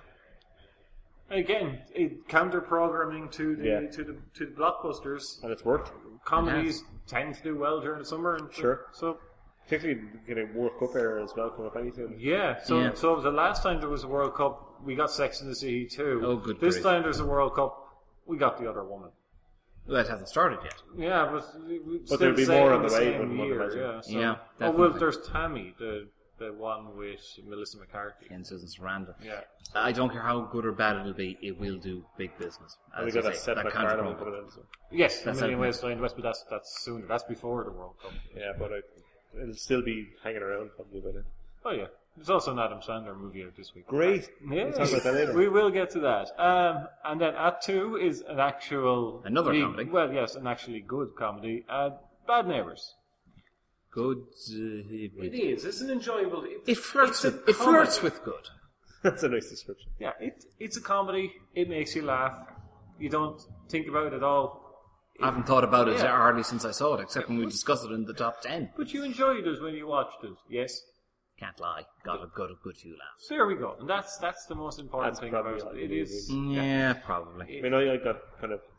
Again, it counter programming to the Yeah. to the to the blockbusters. And it's worked. Comedies tend to do well during the summer, and Sure. So Particularly getting World Cup era as well coming up anything. yeah, so Yeah. so the last time there was a World Cup, we got Sex and the City too. Oh, good This grief. time there's a World Cup, we got The Other Woman. Well, it hasn't started yet. Yeah, but we- we But still there'll be say more in on the way, same wouldn't one year, imagine. Yeah, so. Yeah, Oh well, definitely. there's Tammy, the the one with Melissa McCarthy. And Susan Sarandon. Yeah. I don't care how good or bad it'll be, it will do big business. And we As got you that say, set that by counter Carnival program. coming in. So. Yes, That's A Million happening. Ways to Find West, but that's that's soon. That's before the World Cup. Yeah, but I, it'll still be hanging around probably by then. Oh yeah, there's also an Adam Sandler movie out this week. Great. Yeah, We'll talk about that later. we will get to that. Um, and then at two is an actual Another really- comedy. Well, yes, an actually good comedy. Uh, Bad Neighbours. Good. Uh, It it, is. It's an enjoyable. It, it flirts. it's a With, it flirts comedy. with good. That's a nice description. Yeah, it, it's a comedy. It makes you laugh. You don't think about it at all. I haven't thought about it Yeah. hardly since I saw it, except when we discussed it in the top ten. But you enjoyed it when you watched it. Yes. Can't lie. Got a good, a good few laughs. So there we go. And that's that's the most important That's thing probably about all it. It you is. Yeah, probably. I mean, I, I got kind of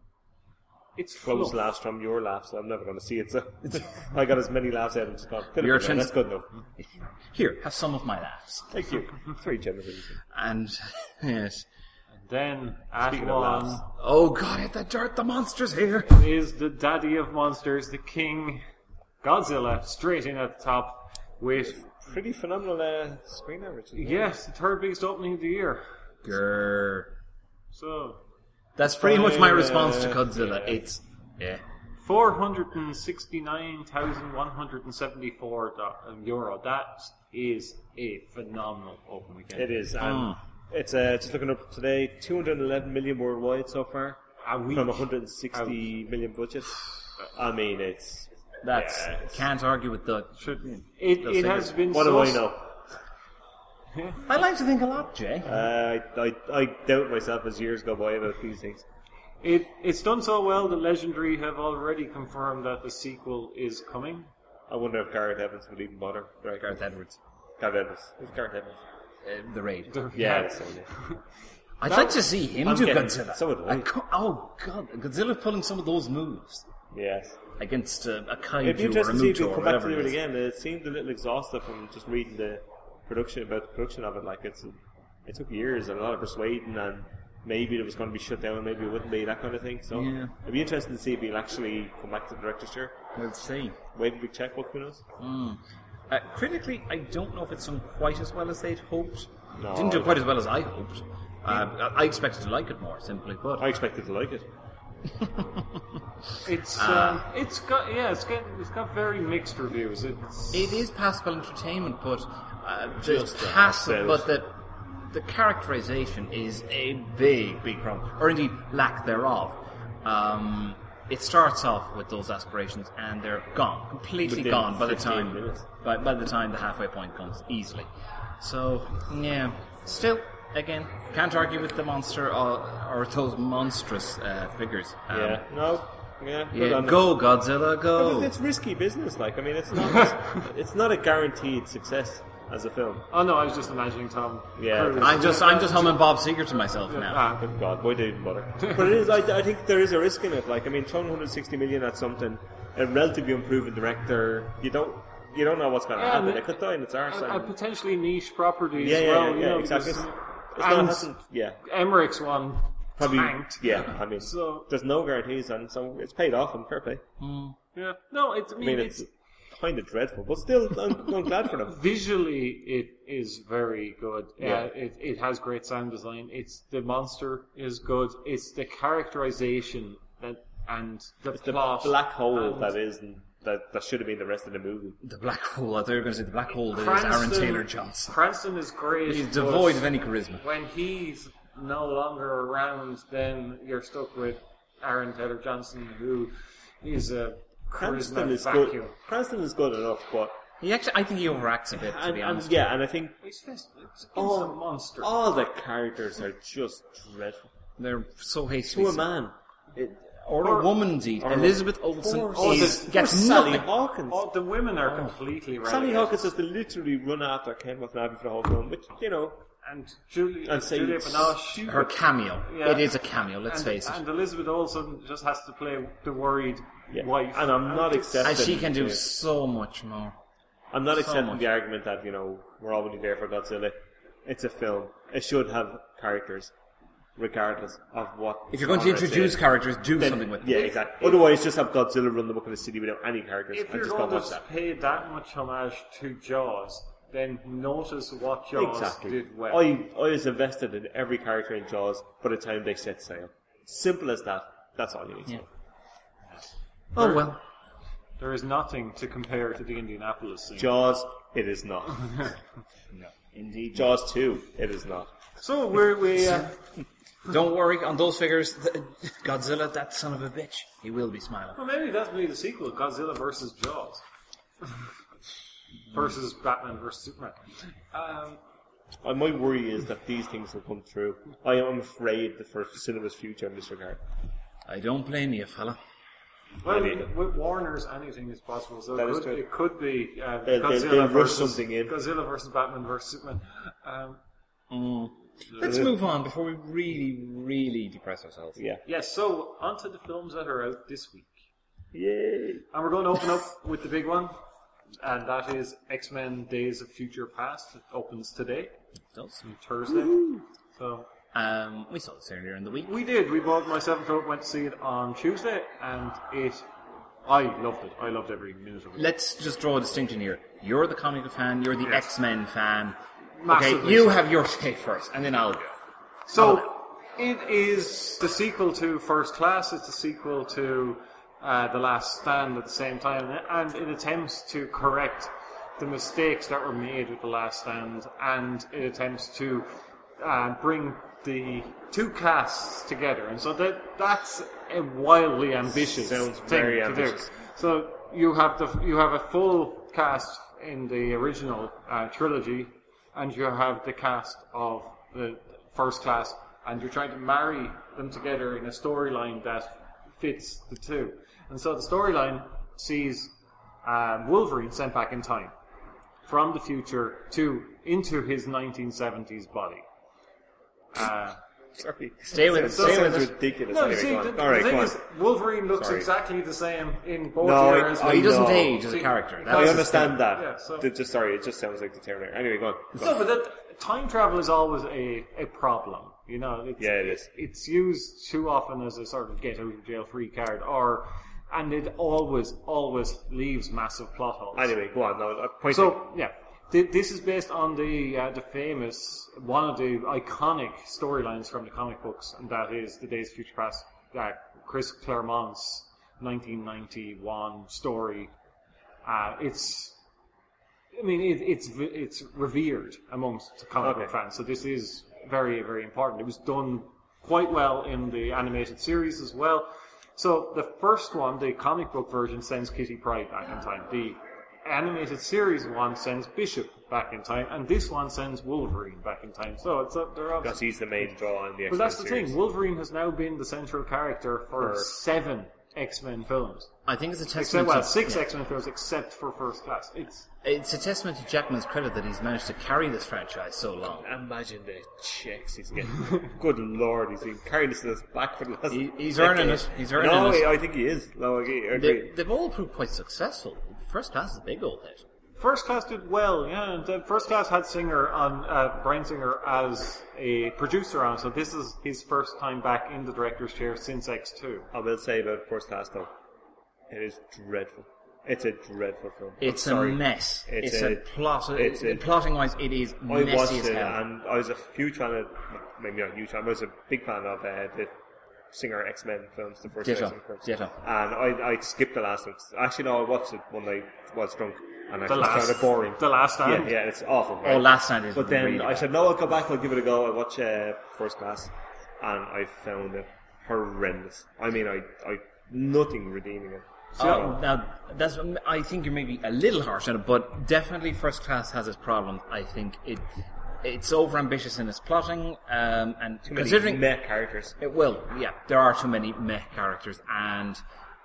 It's close fluff. laughs from your laughs, so I'm never going to see it. So I got as many laughs out of it as gone. Your That's chance- good enough. Here, have some of my laughs. Thank you. It's very generous. of you. And yes. Then at Speaking of one laughs. Oh God, hit that dirt! The monster's here. is the daddy of monsters, the king, Godzilla, straight in at the top with Pretty phenomenal uh, screen average. isn't it? yes, the third biggest opening of the year. Grrr. So That's pretty much my Uh, response to Godzilla. It's yeah. four hundred and sixty-nine thousand one hundred and seventy-four euro. That is a phenomenal opening weekend. It is. And Mm. it's uh, just looking up today, two hundred eleven million worldwide so far A week. from a one hundred sixty million budget. I mean, it's That's Yeah, it's- can't argue with the. Should, it Those it has figures. been what so do I know? I like to think a lot, Jay. Uh, I, I I doubt myself as years go by about these things. It it's done so well that Legendary have already confirmed that the sequel is coming. I wonder if Gareth Evans would even bother. Right, Gareth Edwards, Gareth Evans. Who's Gareth Evans? uh, the raid. Yeah, that's the one, yeah. I'd like to see him I'm do getting- Godzilla. so would I. A co- oh God, Godzilla pulling some of those moves Yes. against uh, a It'd be kaiju or a interesting to see if muto we or come back to whatever do it it is. again. It seemed a little exhaustive from just reading the production about the production of it. Like it's, it took years and a lot of persuading, and maybe it was going to be shut down, maybe it wouldn't be, that kind of thing. So Yeah. it'd be interesting to see if he'll actually come back to the director's chair. We'll see. Wave a big checkbook, who knows? Mm. Uh, critically, I don't know if it's done quite as well as they'd hoped. No, Didn't do I quite as well as I hoped. Uh, I expected to like it more, simply put. I expected to like it. It's um, it's got yeah, it's got it's got very mixed reviews. It's It is passable entertainment, but uh, Just the a passive, half but the the characterization is a big, big problem, or indeed lack thereof. Um, it starts off with those aspirations, and they're gone, completely Within gone by the fifteen time minutes. by, by the time the halfway point comes easily. So yeah, still. Again, can't argue with the monster or, or those monstrous uh, figures. Um, Yeah. No. Yeah. good yeah, on them. go Godzilla, go! But it's risky business. Like, I mean, it's not. it's not a guaranteed success as a film. oh no, I was just imagining Tom. Yeah. Cruise. I'm just, I'm just humming Bob Seger to myself now. Ah, Good God, why did bother? But it is. I, I think there is a risk in it. Like, I mean, throwing one hundred sixty million at something, a relatively unproven director, you don't. You don't know what's going to Yeah, happen. and It could die in its arse. a, a and- potentially niche property yeah, as yeah, well. yeah, you yeah, know, exactly. because- It's not, and hasn't, yeah, Emmerich's one probably, tanked. yeah. I mean, So- there's no guarantees, and so it's paid off, and fair play. Yeah, no, it's. I I mean, mean, it's, it's kind of dreadful, but still, I'm, I'm glad for them. visually it is very good. Yeah. Yeah, it it has great sound design. It's the monster is good. It's the characterization that and the It's the plot. black hole and that is, and that that should have been the rest of the movie. The black hole, I thought you were going to say the black hole is Cranston- Aaron Taylor-Johnson. Cranston is great. He's but devoid of any charisma. When he's no longer around, then you're stuck with Aaron Taylor Johnson, who is a Cranston charisma is vacuum. good. Cranston is good enough, but He actually, I think he overacts a bit, to and, be and honest. yeah, and I think He's, fist, he's all, a monster. all the characters are just dreadful. They're so hastily. To a man, it, Or, Or- a woman, indeed. or- Elizabeth Olsen or- or is, the- gets or Sally nothing. Hawkins. Oh, the women are completely relegated. Sally Hawkins has to literally run after Ken Watanabe for the whole film, which, you know, and Julie, and say Julia it's Binoche. Her cameo. Yeah. It is a cameo, let's and, face it. And Elizabeth Olsen just has to play the worried yeah. wife. And I'm not it's- accepting. And she can do yeah. so much more. I'm not so accepting much. the argument that, you know, we're already there for Godzilla. It's a film. It should have characters, regardless of what. If you're going to genre it's introduce in. characters, do Then- something with them. Yeah, exactly. Otherwise, just have Godzilla run the book of the city without any characters If and you're just going go to watch that. pay that much homage to Jaws, then notice what Jaws Exactly. did well. I, I was invested in every character in Jaws by the time they set sail. Simple as that. That's all you need to Yeah. know. Oh, well. There is nothing to compare to the Indianapolis scene. Jaws, it is not. Indeed. Jaws two, it is not. So we're, we uh, Don't worry, on those figures, th- Godzilla, that son of a bitch, he will be smiling. well, maybe that's be the sequel: Godzilla versus Jaws versus Batman versus Superman. Um, Uh, my worry is that these things will come true. I am afraid for cinema's future in this regard. I don't blame you, fella. well, I mean- with Warner's, anything is possible. So That it is could, true. it could be uh, They'll- they'll- Godzilla they'll rush versus something in. Godzilla versus Batman versus Superman. Um, Mm. Let's move on before we really, really depress ourselves. Yeah. yes. So onto the films that are out this week. Yay! And we're going to open up with the big one, and that is X-Men Days of Future Past. It opens today, It does. on Thursday. So Um, we saw this earlier in the week. we did. We bought myself and Philip went to see it on Tuesday, and it. I loved it. I loved every minute of it. Let's just draw a distinction here. You're the comic fan, you're the Yes. X-Men fan. Massively Okay, you so. have your say first, and then I'll go. So it is the sequel to First Class. It's the sequel to uh, The Last Stand at the same time, and it attempts to correct the mistakes that were made with The Last Stand, and it attempts to uh, bring the two casts together. And so that that's a wildly ambitious Sounds thing very to ambitious. do. So you have the you have a full cast in the original uh, trilogy, and you have the cast of the First Class, and you're trying to marry them together in a storyline that fits the two. And so the storyline sees um, Wolverine sent back in time from the future to into his nineteen seventies body. Uh, Sorry. Stay with it, That stay with sounds it. ridiculous. no, you Anyway, see, go the, on. the All right, thing go on. is, Wolverine looks Sorry. exactly the same in both No, I- eras. I He doesn't know. age as a See, character. I That's the understand thing. that. Yeah, so- Th- just sorry, it just sounds like the Terminator. Anyway, go on. Go No, on. but that, time travel is always a, a problem. You know, it's, Yeah, it is. It's used too often as a sort of get out of jail free card, or and it always, always leaves massive plot holes. Anyway, go on. No, uh, point So, yeah. Th- This is based on the uh, the famous, one of the iconic storylines from the comic books, and that is the Days of Future Past, uh, Chris Claremont's nineteen ninety-one story. Uh, it's, I mean, it, it's it's revered amongst comic book Okay. fans. So this is very, very important. It was done quite well in the animated series as well. So the first one, the comic book version, sends Kitty Pryde back in time. The animated series one sends Bishop back in time, and this one sends Wolverine back in time. So it's a, they're because obviously. he's the main draw in the X-Men But that's the series. thing. Wolverine has now been the central character for, For- seven X-Men films. I think it's a Except, testament well, to, six yeah. X-Men films, except for First Class. It's It's a testament to Jackman's credit that he's managed to carry this franchise so long. Imagine the checks he's getting. Good lord, he's been carrying this in his back for the last. He- he's decade. earning it. He's earning no, it. I think he is. No, I agree. I They, agree. they've all proved quite successful. First Class is a big old hit. First Class did well, yeah. And uh, First Class had Singer on uh, Bryan Singer as a producer on, so this is his first time back in the director's chair since X two. I will say about First Class though, it is dreadful. It's a dreadful film. It's I'm sorry. a mess. It's It's, a- a, plot. it's a- plotting wise, it is I watched messy as it, hell. and I was a huge fan of, maybe not a huge fan, I was a big fan of uh, the Singer X-Men films, the first Ditto. X-Men films. Ditto. And I, I skipped the last one. Actually, no, I watched it one night while I was drunk, and I The just last, found it boring. The Last Yeah, Stand. yeah, it's awful. Oh, Last Stand is But then really I bad. said, no, I'll go back, I'll give it a go. I'll watch uh, First Class, and I found it horrendous. I mean, I, I nothing redeeming it. Oh, now that's. I think you're maybe a little harsh on it, but definitely First Class has its problems. I think it it's over ambitious in its plotting, um, and Too many considering meh characters. it will, yeah, there are too many meh characters, and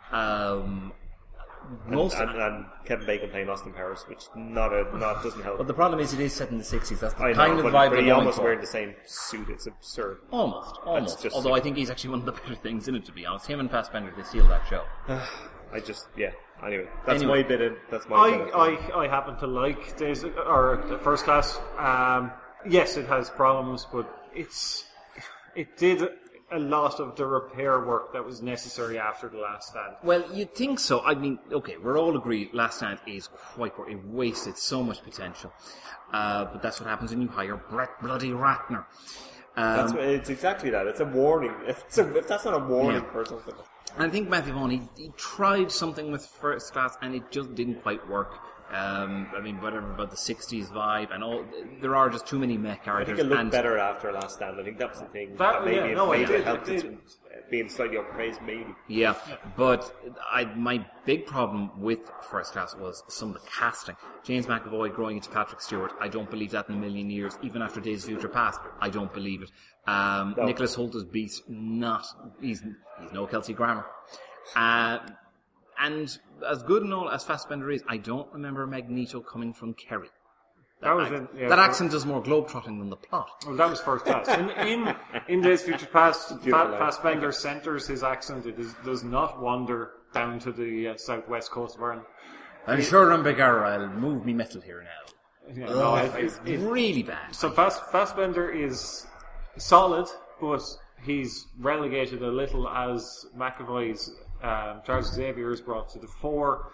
um, most. And, and Kevin Bacon playing Austin Powers, which not a, not doesn't help. but the problem is, it is set in the sixties. That's the I kind know, of but, vibe but they're he going almost for. wearing the same suit. It's absurd. Almost, almost. just- Although I think he's actually one of the better things in it, to be honest. Him and Fassbender, they steal that show. I just, yeah. Anyway, that's Anyway. my bit of, that's my I, bit of- I, I happen to like Days or the First Class. Um, yes, it has problems, but it's it did a lot of the repair work that was necessary after The Last Stand. Well, you'd think so. I mean, okay, we're all agreed Last Stand is quite poor. It wasted so much potential. Uh, but that's what happens when you hire Brett Bloody Ratner. Um, That's what, it's exactly that. It's a warning. It's a, if that's not a warning Yeah. for something. And I think Matthew Vaughn, he, he tried something with First Class and it just didn't quite work. Um, I mean, whatever about the sixties vibe and all, there are just too many meh I characters. think it looked and better after Last Stand. I think that was the thing. That- maybe yeah, it no, it maybe did, helped it it did. being slightly overpraised, maybe. Yeah, but I, my big problem with First Class was some of the casting. James McAvoy growing into Patrick Stewart, I don't believe that in a million years. Even after Days of Future Past, I don't believe it. Um, No. Nicholas Hoult as Beast, not he's he's no Kelsey Grammer. Uh, and as good and all as Fassbender is, I don't remember Magneto coming from Kerry. That was ac- in, yeah, that for- accent does more globetrotting than the plot. Well, that was First Class. In in, in Days of Future Past, Beautiful Fa- line. Fassbender centres his accent. It is, does not wander down to the uh, southwest coast of Ireland. And sure and bigger, I'll move me metal here now. Yeah, Oh, no, it- it's it- it- really bad. So Fass, Fassbender is solid, but he's relegated a little as McAvoy's um, Charles Xavier is brought to the fore.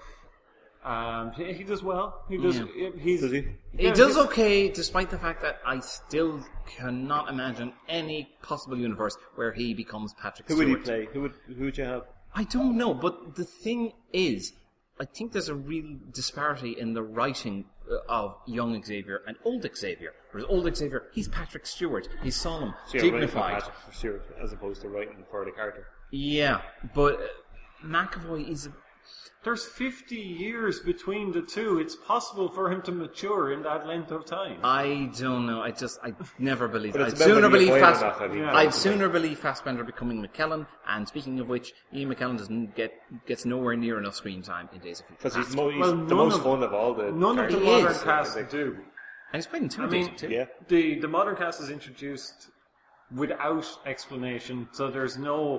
Um, he, he does well. He does. Yeah. He's, Does he? He yeah, does he's- okay, despite the fact that I still cannot imagine any possible universe where he becomes Patrick Who Stewart. would he play? Who would who would you have? I don't know, but the thing is, I think there's a real disparity in the writing uh, of young Xavier and old Xavier. Whereas old Xavier, he's Patrick Stewart. He's solemn, So you're writing for dignified. Patrick Stewart as opposed to writing for the character. Yeah, but uh, McAvoy is... A, There's fifty years between the two. It's possible for him to mature in that length of time. I don't know. I just, I never believe But it. it's I'd about sooner whether you believe buy it or Fass- not, I think. Yeah. I'd sooner believe Fassbender becoming McKellen. And speaking of which, Ian McKellen doesn't get gets nowhere near enough screen time in Days of Future Because Past. he's, mo- he's Well, the none most of- fun of all the None of the characters. He modern is. casts I do. And he's quite I intimidating mean, too. Yeah. the the modern cast is introduced without explanation, so there's no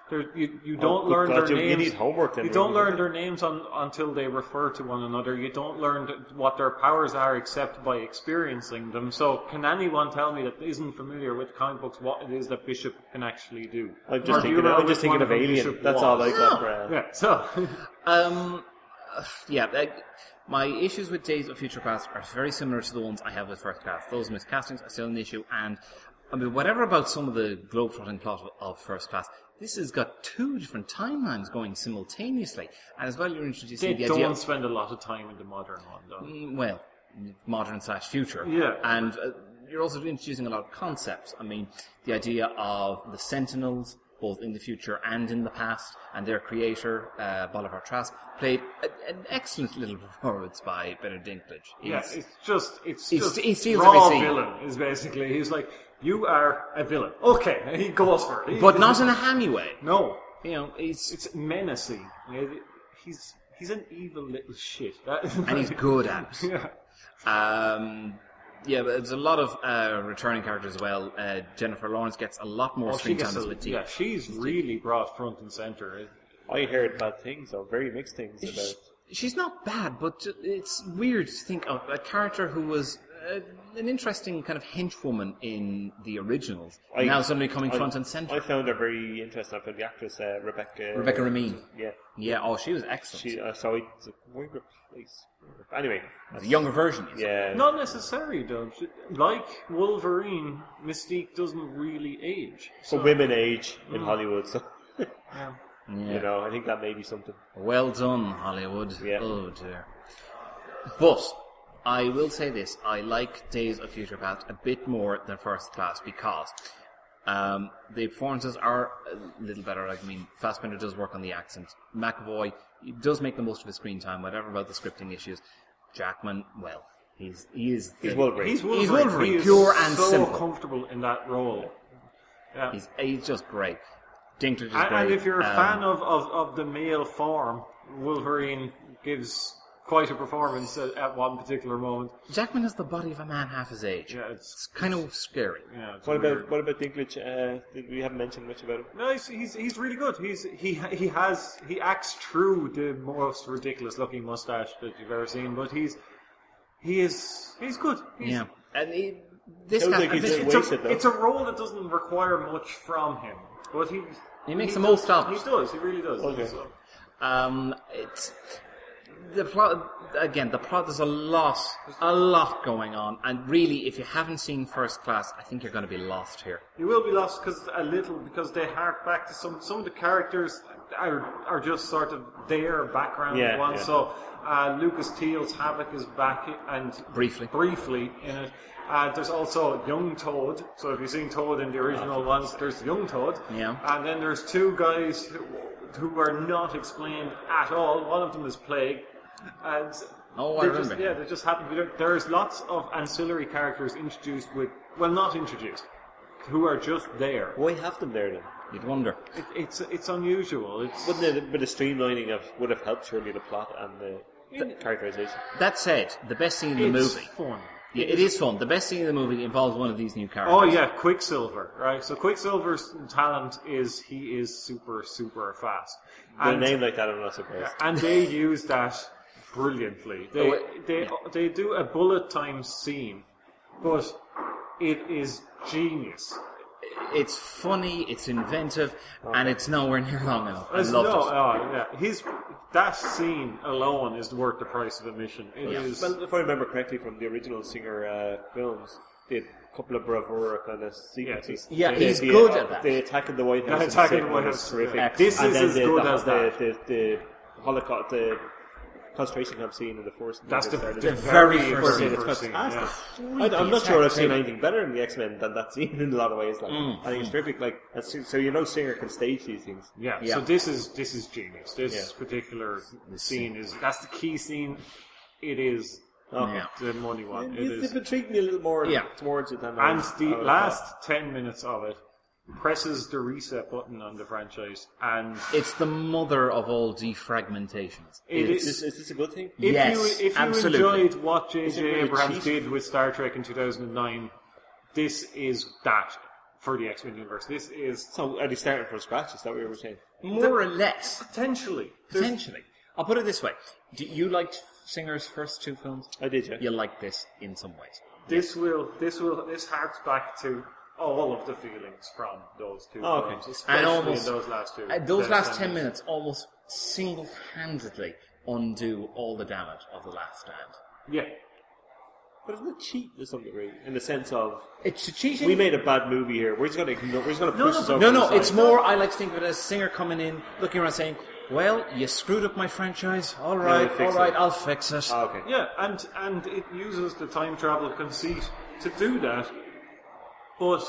There, you you don't good learn God, their you- you names. need homework then, You don't really. learn their names on, until they refer to one another. You don't learn th- what their powers are except by experiencing them. So, can anyone tell me that isn't familiar with comic books what it is that Bishop can actually do? I'm Or just do you thinking. know Of, I'm which just thinking one of them Alien. Bishop That's all I was? got. For, uh, Yeah. So, Um, uh, yeah, uh, my issues with Days of Future Past are very similar to the ones I have with First Class. Those miscastings are still an issue, and I mean, whatever about some of the globetrotting plot of, of First Class, this has got two different timelines going simultaneously, and as well, you're introducing they the don't idea. Of, spend a lot of time in the modern one, though. Mm, well, modern slash future. Yeah. And uh, you're also introducing a lot of concepts. I mean, the idea of the Sentinels, both in the future and in the past, and their creator, uh, Bolivar Trask, played a, an excellent little performance by Benedict Dinklage. Yeah, He's- it's just, it's He's- just he steals raw every scene. villain, is basically. He's like, you are a villain. Okay, and he goes for it. He- but not in a hammy way. No, You know, he's, it's menacing. He's he's an evil little shit. That, and he's good at it. Yeah. Um, yeah, but there's a lot of uh, returning characters as well. Uh, Jennifer Lawrence gets a lot more Oh, she screen gets time a, as with T. yeah, she's really brought front and center. I heard bad things, or very mixed things about. She's- She's not bad, but ju- it's weird to think of a character who was uh, an interesting kind of henchwoman in the originals, I- now suddenly coming I- front and centre. I found her very interesting. I found the actress uh, Rebecca. Rebecca Rameen. Yeah, Yeah, oh, she was excellent. she. Uh, so it's a weird place. Anyway, the younger version. Is yeah. Not necessary, though. She- Like Wolverine, Mystique doesn't really age. So women age in Hollywood, so Yeah. yeah. you know, I think that may be something. Well done, Hollywood. Yeah. Oh dear. But I will say this: I like Days of Future Past a bit more than First Class because um, the performances are a little better. Like, I mean, Fassbender does work on the accent. McAvoy he does make the most of his screen time. Whatever about the scripting issues, Jackman, well, he's he is the, He's Wolverine. He's Wolverine. He's Wolverine, He is pure and so simple. comfortable in that role. Yeah. He's he's just great. Dinklage is And, great. and if you're a Um, fan of, of, of the male form, Wolverine gives quite a performance at, at one particular moment. Jackman has the body of a man half his age. Yeah, It's it's kind of scary. yeah. It's What weird. about what about Dinklage? Uh, did we haven't mentioned much about him? No, he's, he's he's really good. He's he he has he acts true the most ridiculous looking mustache that you've ever seen, but he's he is he's good. He's, Yeah, and he, this Sounds guy, like he's this- a It's wasted, a, though. it's a role that doesn't require much from him, but he He makes the does- most of it. He does. He really does. Okay. So, Um, it's the plot again. The plot. There's a lot, a lot going on, and really, if you haven't seen First Class, I think you're going to be lost here. you will be lost because a little because they hark back to some some of the characters are are just sort of their background Yeah, ones. yeah. So uh, Lucas Teal's Havoc is back and Briefly. briefly in it. Uh, there's also Young Toad. So if you've seen Toad in the original ones, there's Young Toad. Yeah. And then there's two guys who, who are not explained at all. One of them is Plague. And Oh, I they remember. Just, yeah, they just happen to be there. There's lots of ancillary characters introduced with, well, not introduced, who are just there. Why have them there then? You'd wonder. It, it's it's unusual. It's Wouldn't it, a bit of streamlining of would have helped surely the plot and the, the characterization? That said, the best scene in the it's movie. fun. Yeah, it is fun. The best scene in the movie involves one of these new characters. Oh yeah, Quicksilver, right? So Quicksilver's talent is he is super super fast. With a And- name like that, I'm not surprised. and they use that brilliantly. They Oh, they yeah. they do a bullet time scene, but it is genius. It's funny, it's inventive, and it's nowhere near long enough. I There's loved no, it. oh, yeah. His that scene alone is worth the price of admission. It is. Well, if I remember correctly from the original Singer uh, films, they had a couple of bravura kind of sequences. Yeah, They- he's they- good at that. They attacking the White House. Yeah, and attacking the the White was House, terrific. yeah. This And is then as the, good the, as the, that. The, the, Holocaust, the concentration camp scene in the first. That's the, started. the very very first first scene. scene. It's First scene, fantastic. yeah. I, I'm not sure I've seen Absolutely. anything better in the X-Men than that scene in a lot of ways. Like, Mm. I think it's terrific. Like, and so, so you know, Singer can stage these things. Yeah, Yeah. so this is this is genius. This Yeah. particular scene is that's the key scene. It is Okay. Yeah. the money one. It You've is. you've been treating me a little more Yeah. towards it than I And was- the I was last ten minutes of it presses the reset button on the franchise, and It's the mother of all defragmentations. it Is is. this, is this a good thing? If Yes, you if you absolutely. enjoyed what J Is it J really Abrams cheap? did with Star Trek in two thousand nine, this is that. for the X-Men universe. This is So are they starting from scratch? Is that what you were saying? More or less. potentially. There's- Potentially. I'll put it this way. Do you liked Singer's first two films? I did, yeah. You like this in some ways. This will, this will, this harks back to all of the feelings from those two Oh, okay. films, especially And almost- in those last two. Uh, those Death last ten Sentence. minutes almost single-handedly undo all the damage of The Last Stand. Yeah. But isn't it cheap to some degree? In the sense of, It's a cheating. we made a bad movie here. We're just going to ignore, we're just going to No, push no, this but- over No, to no, the it's side. more, I like to think of it as Singer coming in, looking around saying, well, you screwed up my franchise. All right, fix all right, it. I'll fix it. Ah, okay. Yeah, and and it uses the time travel conceit to do that, but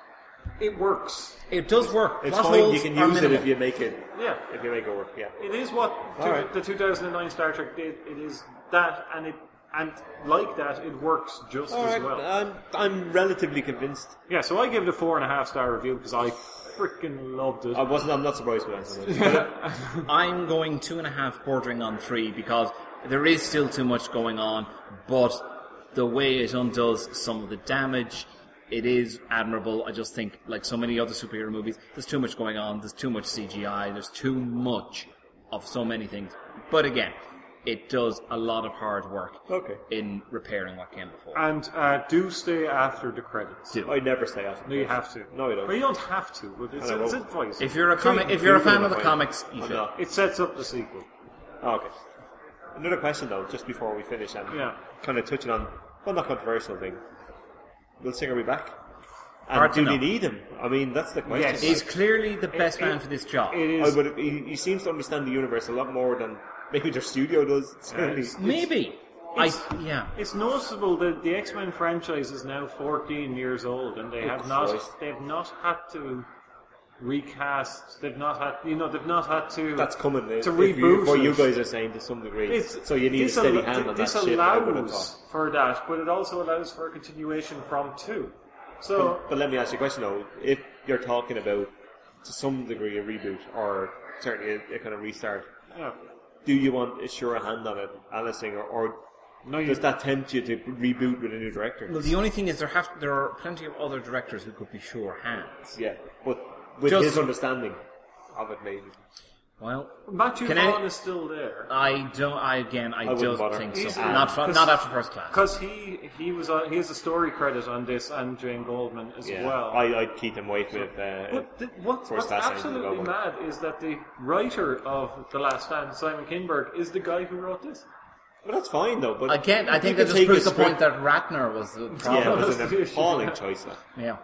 it works. It does work. It's Plot fine, you holes can are use it minimal. if you make it, Yeah, if you make it work, yeah. it is what All two- right. the two thousand nine Star Trek did. It is that, and it and like that, it works just as Alright, well. I'm, I'm relatively convinced. Yeah, so I give it a four and a half star review because I freaking loved it. I wasn't, I'm not surprised with that. I'm going two and a half, bordering on three, because there is still too much going on, but the way it undoes some of the damage, it is admirable. I just think, like so many other superhero movies, there's too much going on, there's too much C G I, there's too much of so many things. But again, it does a lot of hard work Okay. in repairing what came before. And uh, do stay after the credits. Do. I never say that. No, you have to. No, you don't. Well, you don't have to, but it's, And I it's won't. advice. If you're a comic, if you're a fan of the comics, you I'm should. not. It sets up the sequel. Oh, okay. Another question though, just before we finish, and Yeah. kind of touching on, well, not controversial thing. Will Singer be back? And Hard to do know. they need him? I mean, that's the question. Yes. He's clearly the best It- man it- for this job. It I is. would, he, he seems to understand the universe a lot more than maybe their studio does. Certainly. Yes. Maybe. I It's- yeah. It's noticeable that the X-Men franchise is now fourteen years old, and they Oh, have not Christ. they've not had to recast. They've not had you know they've not had to. That's coming. to if you, reboot what you it. guys are saying to some degree. It's- so you need a this steady al- hand on that This shit. I would have allows thought. for that, but it also allows for a continuation from two. So But let me ask you a question though. If you're talking about, to some degree, a reboot or certainly a, a kind of restart, yeah. do you want a sure hand on it, Alice Singer, or No, you, does that tempt you to reboot with a new director? Well, the only thing is there have there are plenty of other directors who could be sure hands. Yeah, but with Just- his understanding of it, maybe. Well, Matthew Can I- Vaughn is still there. I don't. I again, I, wouldn't don't bother. think He's- so. uh, Not from, cause- not after first class. Because he he was on, he has a story credit on this and Jane Goldman as Yeah, well. I, I'd keep him away from it. Uh, But the, what, First what's class ain't absolutely gonna go mad is that the writer of The Last Stand, Simon Kinberg, is the guy who wrote this. but that's fine though. But Again, I you think can that just take proves a the point script- that Ratner was the problem. Yeah, it was That's an the issue, appalling yeah. choice. That. Yeah.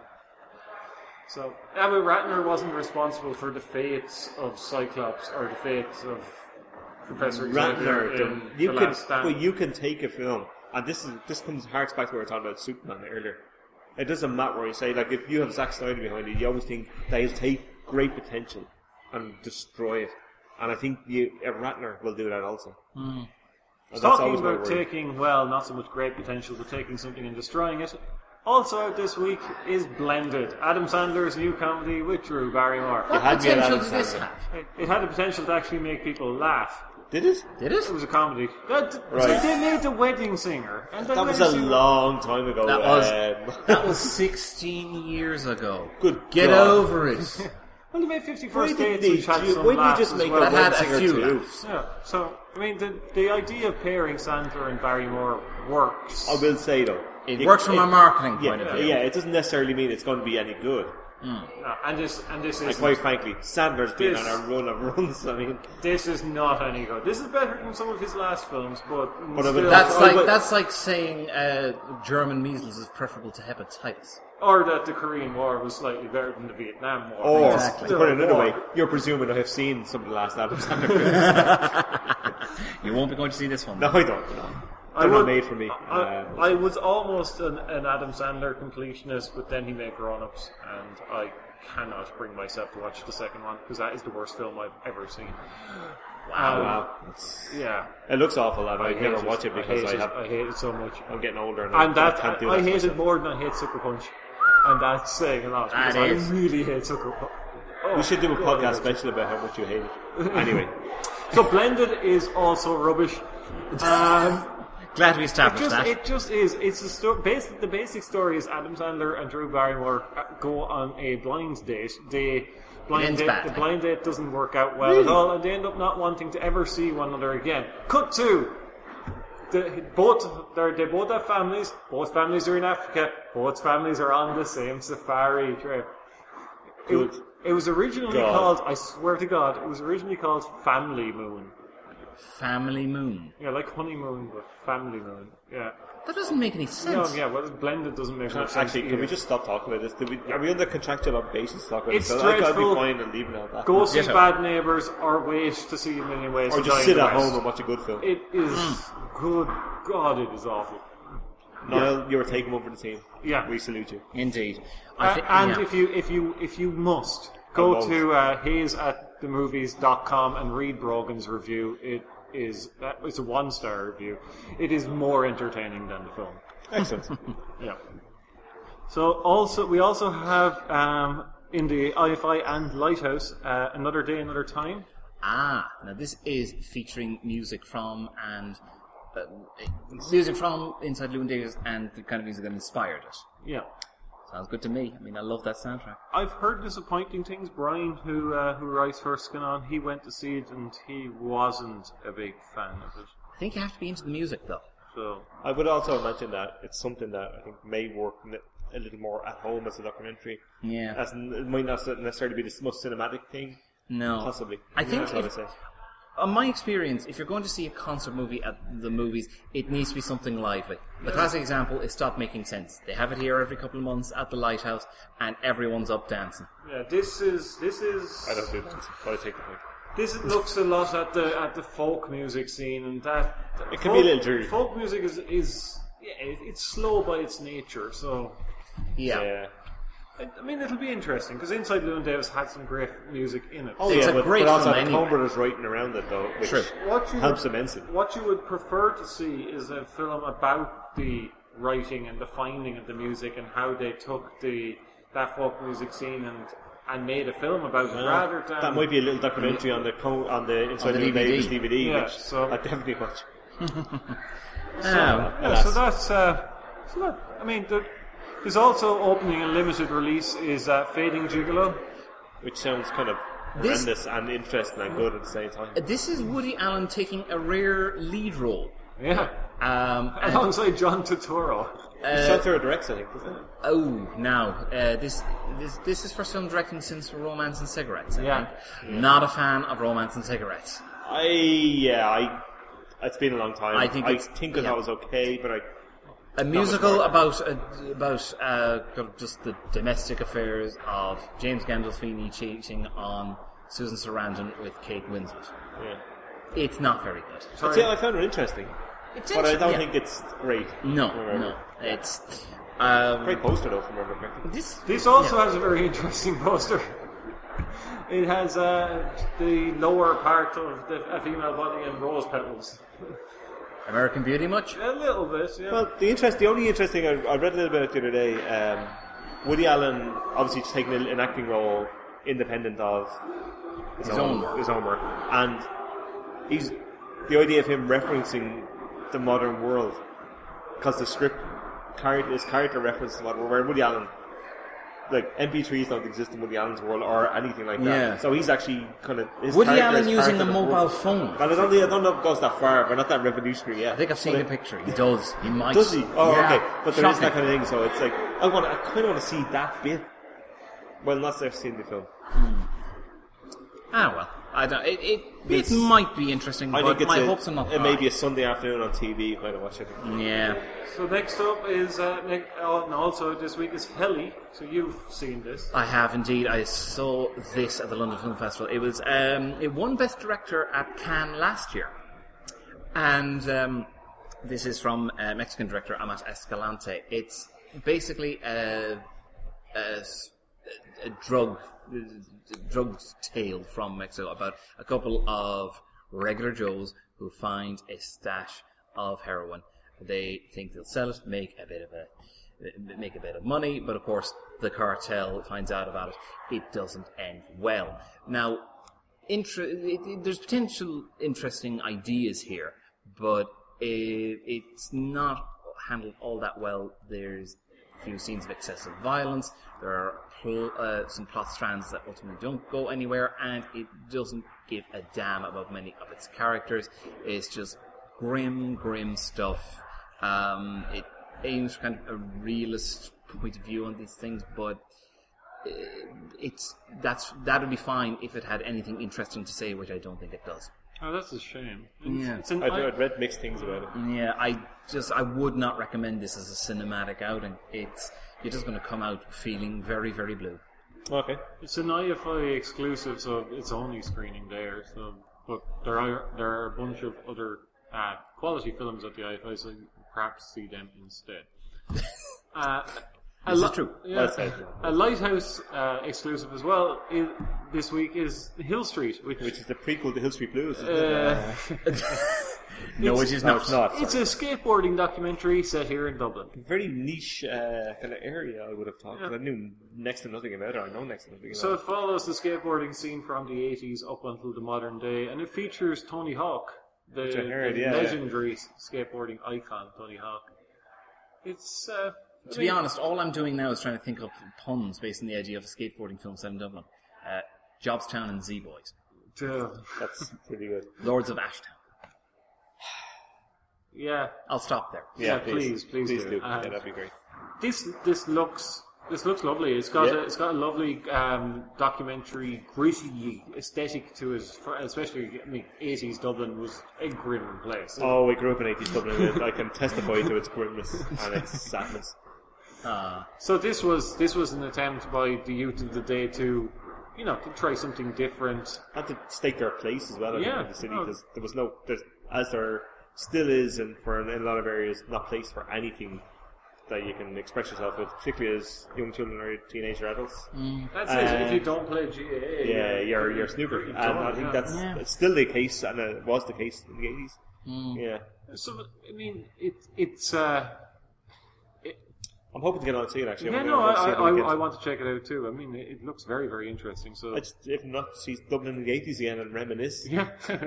So, yeah, but Ratner wasn't responsible for the fates of Cyclops or the fates of Professor Xavier Ratner, in the, you The can, Last Stand. well, you can take a film, and this is this comes harks back to what we were talking about Superman earlier. It doesn't matter where you say, like, if you have Zack Snyder behind it, you always think that he'll take great potential and destroy it. And I think you, uh, Ratner will do that also. And that's Talking always my about worry. taking, well, not so much great potential, but taking something and destroying it. Also out this week is Blended, Adam Sandler's new comedy with Drew Barrymore. You What had me at potential Adam did this Sandler. have? It, it had the potential to actually make people laugh. Did it? Did it? It was a comedy. That, Right. They made The Wedding Singer. And The That was Wedding a Singer- long time ago. That was um, that was sixteen years ago. Good Get God. over it. Well, they made Why fifty-first didn't Dates, they which had do- some why didn't they laughs just as make well. that That had Wedding a Singer few too? laughs. Yeah, so, I mean, the, the idea of pairing Sandler and Barrymore works. I will say though, It you- works from a marketing yeah, point of view. Yeah, it doesn't necessarily mean it's going to be any good. Uh, and this and this And is quite frankly, Sandler's been This- on a run of runs. I mean, this is not any good. This is better than some of his last films, but, But I would- still- That's Oh, like but- that's like saying uh, German measles is preferable to hepatitis. or that the Korean War was slightly better than the Vietnam War. or Exactly. to put it another way, you're presuming I have seen some of the last Adam Sandler films. You won't be going to see this one. No, I don't. No. I They're not would- made for me. I, Uh, I was almost an, an Adam Sandler completionist, but then he made Grown Ups, and I cannot bring myself to watch the second one because that is the worst film I've ever seen. wow, Um, wow. It's- Yeah, It looks awful, and I, I hate never watch it because I, hate I have. I hate it so much. I'm getting older, and, And I, that I can't do I, that. I to hate it myself. more than I hate Sucker Punch, and that's saying a lot because That I is. really hate Sucker Punch. Oh, We should do a God, podcast I hate it. special about how much you hate it. Anyway, So Blended is also rubbish. Um, Glad we It established just, that. it just is. It's the sto- basic. The basic story is Adam Sandler and Drew Barrymore uh, go on a blind date. They blind ends date. badly. The blind date doesn't work out well at all, and they end up not wanting to ever see one another again. Cut to the, both. They're, they both have families. Both families are in Africa. Both families are on the same safari trip. It, Good. it was originally God. called. I swear to God, it was originally called Family Moon. Family Moon. Yeah, like honeymoon, but Family Moon. Yeah. That doesn't make any No, sense. yeah, well, blended doesn't make much sense. Actually, can either. we just stop talking about this? Do we, are we under contractual obligations to talk about It's this? So I gotta be dreadful. fine and leaving it at that. Go see Yes, sir. Bad Neighbours or wait to see A Million Ways Or to just Die sit in the at West. home and watch a good film. It is Hmm. good. God, it is awful. Niall, you were taking over the team. Yeah. We salute you. Indeed. I Uh, thi- and yeah. if you if you if you must go won't. to uh, haze at the movies dot com and read Brogan's review. It is that it's a one star review. It is more entertaining than the film. Excellent. Yeah. So also we also have um, in the I F I and Lighthouse uh, Another Day, Another Time. Ah, now this is featuring music from and uh, music from Inside Llewyn Davis and the kind of music that inspired it. Yeah. Sounds good to me. I mean, I love that soundtrack. I've heard disappointing things. Brian, who uh, who writes for Skin On, he went to see it and he wasn't a big fan of it. I think you have to be into the music, though. So I would also imagine that it's something that I think may work n- a little more at home as a documentary. Yeah. As n- it might not necessarily be the most cinematic thing. No. Possibly. I think That's what if- I say. On my experience, if you're going to see a concert movie at the movies, it needs to be something lively. The classic example is Stop Making Sense. They have it here every couple of months at the Lighthouse, and everyone's up dancing. yeah, this is this is I don't do that, but I take the point. this looks a lot at the at the folk music scene, and that It can be a little dreary. Folk music is is yeah, it, it's slow by its nature. So Yeah. Yeah. I, I mean, it'll be interesting because Inside Llewyn Davis had some great music in it. Oh, It's yeah, a but, great but also film the anyway. Coen Brothers writing around it, though, which True. What you helps would, immensely. What you would prefer to see is a film about the writing and the finding of the music and how they took the that folk music scene and and made a film about it, rather than That might be a little documentary on the co- on the Inside the Llewyn D V D. Davis D V D, Yeah, which so- I definitely watch. Ah, Yeah, so that's uh, so that, I mean, the, there's also opening a limited release is uh, Fading Gigolo. Which sounds kind of This- horrendous and interesting and good at the same time. this is Woody Allen taking a rare lead role. Yeah, Um, and, alongside John Turturro. Uh, Shot through a directs, I think, isn't it? oh, now uh, this this this is first film directing since Romance and Cigarettes. I Yeah. think. Not a fan of Romance and Cigarettes. I yeah, I. It's been a long time. I think I it's- think I yeah. thought it was okay, but I. A musical more. about uh, about uh, kind of just the domestic affairs of James Gandolfini cheating on Susan Sarandon with Kate Winslet. Yeah. It's not very good. I'd say I found it interesting, It's but I don't yeah. think it's great. No, Remember. no. It's um, Great poster though, from remember correctly. this. This also has a very interesting poster. It has uh, the lower part of the a female body and rose petals. American Beauty much? A little bit, yeah. Well, the interest, the only interesting, I, I read a little bit the other day. Um, Woody Allen obviously just taking an acting role independent of his, His own work. his own work, and he's the idea of him referencing the modern world because the script character, his character references the modern world, where Woody Allen, like M P threes don't exist in Woody Allen's world or anything like that. Yeah. So he's actually kind of his Woody character Allen is using part a of the mobile world. phone. But I don't, I don't know if it goes that far. We're not that revolutionary yet. I think I've seen But a picture. He does. He might. Does he? Oh, Yeah. okay. But there is Shocking. that kind of thing, so it's like I want. I kind of want to see that bit. Well, not that I've seen the film. Ah well, I don't. It it, it It's- might be interesting, I but think it's my a, hopes are not it high. may be a Sunday afternoon on T V kind of watch it. Yeah. So next up is uh, Nick, oh, and also this week is Heli. So you've seen this. I have indeed. I saw this at the London Film Festival. It was um, it won Best Director at Cannes last year, and um, this is from uh, Mexican director Amat Escalante. It's basically a, a, a drug a drug tale from Mexico about a couple of regular Joes who find a stash of heroin. They think they'll sell it, make a bit of a make a bit of money, but of course the cartel finds out about it. It doesn't end well. Now, inter- it, it, there's potential interesting ideas here, but it, it's not handled all that well. There's a few scenes of excessive violence. There are pl- uh, some plot strands that ultimately don't go anywhere, and it doesn't give a damn about many of its characters. It's just grim, grim stuff. Um, it aims for kind of a realist point of view on these things, but it's that's that would be fine if it had anything interesting to say, which I don't think it does. Oh, that's a shame. It's, Yeah. it's an, I'd, I, I'd read mixed things about it. Yeah, I just I would not recommend this as a cinematic outing. It's you're just going to come out feeling very, very blue. Okay. it's an I F I exclusive, so it's only screening there. So, but there are there are a bunch of other uh, quality films at the I F I, so you can perhaps see them instead. Uh, a This li- is true. Yeah, That's it. a Lighthouse uh, exclusive as well is, this week is Hill Street, which, Which is the prequel to Hill Street Blues, isn't uh, it? No, it is No, not. it's not. it's a skateboarding documentary set here in Dublin. Very niche uh, kind of area, I would have thought. 'Cause I knew next to nothing about it. I know next to nothing about So it. it follows the skateboarding scene from the eighties up until the modern day, and it features Tony Hawk, the, Which I heard, the yeah, legendary skateboarding icon, Tony Hawk. It's uh, To be honest, all I'm doing now is trying to think of puns based on the idea of a skateboarding film set in Dublin. Uh, Jobstown and Z-Boys. honest, That's pretty good. Lords of Ashtown. yeah. I'll stop there. Yeah, please, please please do. do. Uh, yeah, that'd be great. This this looks this looks lovely. It's got Yeah. a, it's got a lovely um, documentary, gritty aesthetic to it. for- Especially, I mean, eighties Dublin was a grim place. Oh, we grew up in eighties Dublin. and I can testify to its grimness and its sadness. Uh, So this was this was an attempt by the youth of the day to, you know, to try something different. And to stake their place as well, I think, Yeah. in the city, Oh. because there was no, there's, as there still is, and for in a lot of areas, not place for anything that you can express yourself with, particularly as young children or teenager adults. That's Uh, it. If you don't play G A A, Yeah, you're you're snooker, pretty and I done, think yeah. that's Yeah. it's still the case, and it was the case in the eighties. Yeah, So I mean, it it's. Uh, I'm hoping to get on and see it actually. yeah, I'm no, gonna I, see I, it the I, weekend. I want to check it out too. I mean, it, it looks very, very interesting. So I just, if not, see Dublin in the eighties again and reminisce. yeah.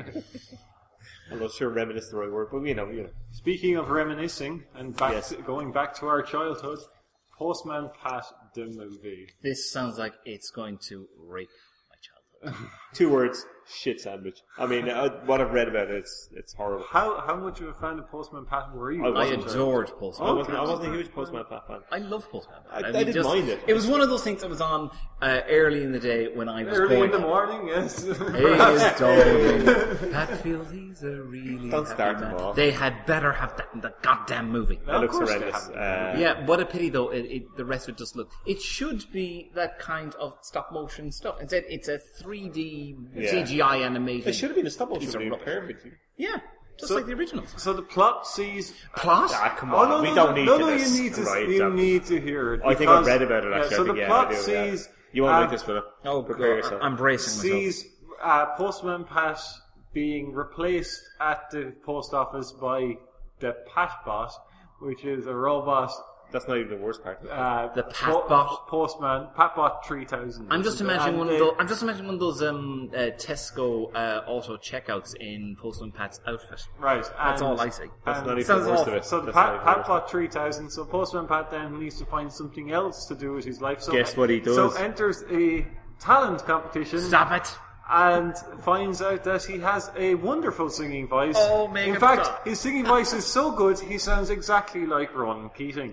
I'm not sure reminisce is the right word, but you know, you know. Speaking of reminiscing and back Yes. to, going back to our childhood, Postman Pat the movie. this sounds like it's going to rape my childhood. Two words: shit sandwich. I mean, uh, what I've read about it, it's it's horrible. How how much of a fan of Postman Pat were you? I I wasn't adored Postman. I wasn't, I Okay. wasn't a huge Postman Pat fan. I love Postman. I- I didn't mind it. It was one of those things that was on uh, early in the day when I was Early growing in the up. morning, yes. Hey, it's Dalton. Pat feels he's a really Don't happy start man. them off. They had better have that in the goddamn movie. No, It of looks course they horrendous. haven't. Uh, Yeah, what a pity though. It, it, the rest of it just look. It should be that kind of stop motion stuff. Instead, it's a three D Yeah. C G I animated. It should have been a stop motion Piece of movie, rubbish. perfect. Yeah, just So- like the originals. So the plot sees. Plot? Ah, come Oh on, no, we no, don't no, need no, to no, this. you need to, Right, you um, need to hear it. I think I've because- read about it actually. Yeah, so I think, the yeah, plot I do, yeah. sees. You won't uh, like this, Philip. Oh, Prepare God, yourself. I'm bracing myself. sees uh, Postman Pat being replaced at the post office by the Patbot, which is a robot. That's not even the worst part. Uh, The po- Patbot? Postman Patbot three thousand. I'm just imagining And one they- of those. I'm just imagining one of those um, uh, Tesco uh, auto checkouts in Postman Pat's outfit. Right, That's and- all I see. That's and- not even sounds the worst awful. of it. So the That's Pat, not even the worst of Patbot three thousand, so Postman Pat then needs to find something else to do with his life. So Guess what he does? So enters a talent competition Stop it! and finds out that he has a wonderful singing voice. Oh, make In it fact, stop. his singing voice is so good, he sounds exactly like Ron Keating.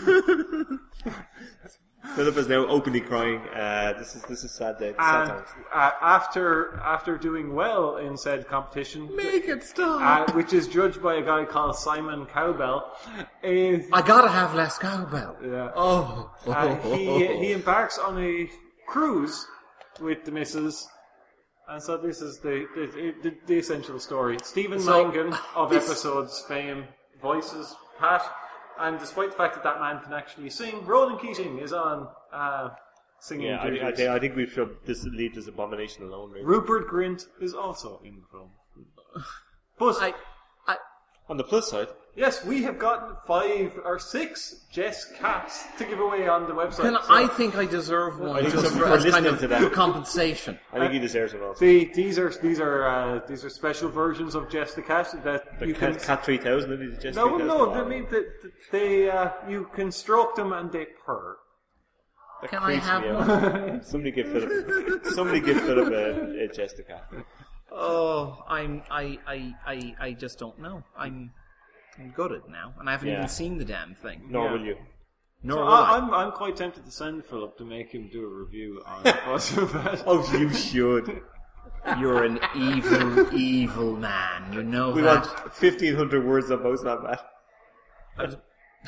it. Philip is now openly crying. Uh, this is this is sad day. Sad And times. uh, after after doing well in said competition, Make it stop! uh, which is judged by a guy called Simon Cowbell, is I gotta have less cowbell. Yeah. Oh, Uh, he he embarks on a cruise with the missus, and so this is the the, the, the essential story. Stephen So, Mangan of this- episodes fame voices Pat, and despite the fact that that man can actually sing, Ronan Keating is on uh, singing Yeah, I, I, duties. think, I think we should this leave this abomination alone. Really. Rupert Grint is also in the film. But I, I, On the plus side, yes, we have gotten five or six Jess cats to give away on the website. can, So- I think I deserve one I think just some for, for as kind listening of to that. compensation. I think he deserves it also. The, these are these are uh, these are special versions of Jess the Cat that The you cat, can cat three thousand, did it just no, three thousand? no. They mean that that they uh, you can stroke them and they purr. That Can I creeps have me one? out. Somebody give Philip. Somebody give Philip a, a Jessica. Oh, I'm, I, I, I, I just don't know. I'm, I'm gutted now, and I haven't Yeah. even seen the damn thing. Nor Yeah. will you. Nor So will I, I. I'm I'm quite tempted to send Philip to make him do a review on Phosphobet. Oh, you should. You're an evil, evil man. You know We that. want fifteen hundred words on most of that.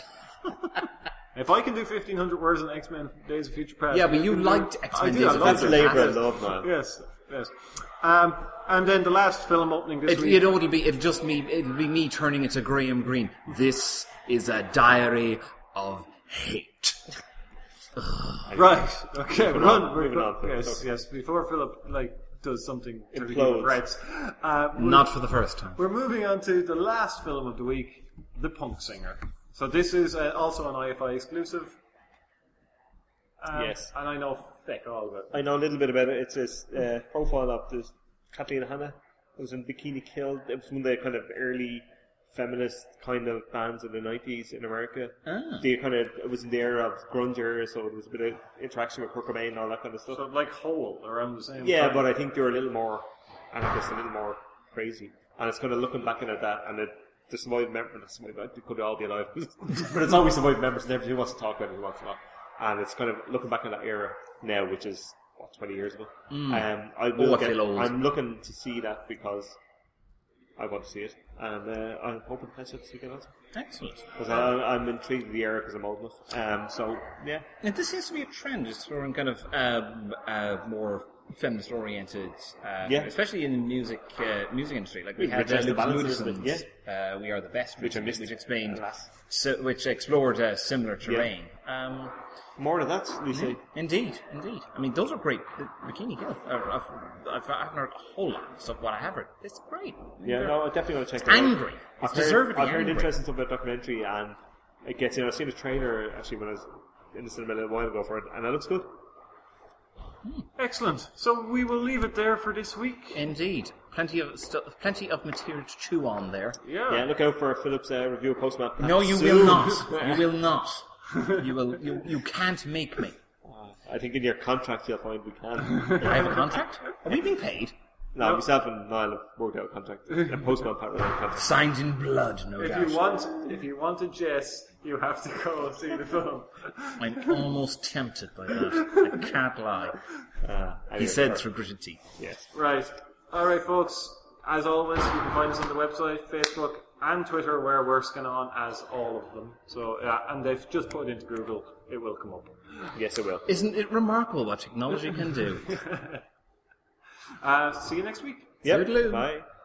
If I can do fifteen hundred words on X-Men Days of Future Past... Yeah, but you can do- liked I X-Men did, Days I of liked That's it. Future labour Past. of love, man. Yes, yes. Um, and then the last film opening this It, week... you know, it'll be, it'll just me, it'll be me turning into Graham Greene. This is a diary of hate. Right, okay, Moving run. on, we're moving go- on, Philip. yes, Okay. yes, before Philip, like, does something that he Implodes. regrets. Uh, we're- Not for the first time. We're moving on to the last film of the week, The Punk Singer. So this is uh, also an I F I exclusive. Um, Yes. And I know feck all about it. I know a little bit about it. It's a uh, profile of this Kathleen Hanna. It was in Bikini Kill. It was one of the kind of early feminist kind of bands in the nineties in America. Ah. They kind of, it was in the era of grunge era, so there was a bit of interaction with Kurt Cobain and all that kind of stuff. So like Hole around the same Yeah, time. but I think they were a little more anarchist, a little more crazy. And it's kind of looking back at that, and it, the survived members, the survived, they could all be alive. But it's always survived members, and everybody wants to talk about it, who wants to talk. And it's kind of looking back at that era now, which is, what, twenty years ago? Um, I will Oh, I get, feel old. I'm looking to see that because I want to see it. And uh, I'm hoping to catch it this weekend also. Excellent. Because I'm intrigued with the era because I'm old enough. Um, so, yeah. And this seems to be a trend, exploring kind of um, uh, more feminist-oriented, uh, Yeah. especially in the music uh, music industry. Like we We had uh, addressed the Lucas balance a little Nudison's, bit, uh, "We Are the Best," Which I recently, missed, which explained, alas. so, which explored uh, similar terrain. Um, More of that, Lisa. Indeed, indeed. I mean, those are great. The Bikini Kill. I've, I've, I've, I haven't heard a whole lot of stuff. What I have heard, it's great. Yeah, They're no, I definitely want to check it's it out. angry. It's I've heard, deservedly I've heard angry. interesting stuff about the documentary, and it gets in. I've seen a trailer actually when I was in the cinema a little while ago for it, and it looks good. Excellent. So we will leave it there for this week. Indeed, plenty of stu- plenty of material to chew on there. Yeah. Yeah, look out for Philip's uh, review of Postman. No, you Soon. will not. You will not. You will. You, you can't make me. I think in your contract you'll find we can. I have a contract. Are we being paid? No, myself and Niall have worked out a contract. A Postman Pat wrote out a contract. Signed in blood, no If doubt. you want, if you want a Jess, you have to go and see the film. I'm almost tempted by that. I can't lie. Uh, He anyway, said perfect. through gritted teeth. Yes. Right. All right, folks. As always, you can find us on the website, Facebook, and Twitter, where we're scan on as all of them. So, yeah, and they've just put it into Google. It will come up. Yes, it will. Isn't it remarkable what technology can do? Uh, see you next week. Yep. Toodaloo. Bye.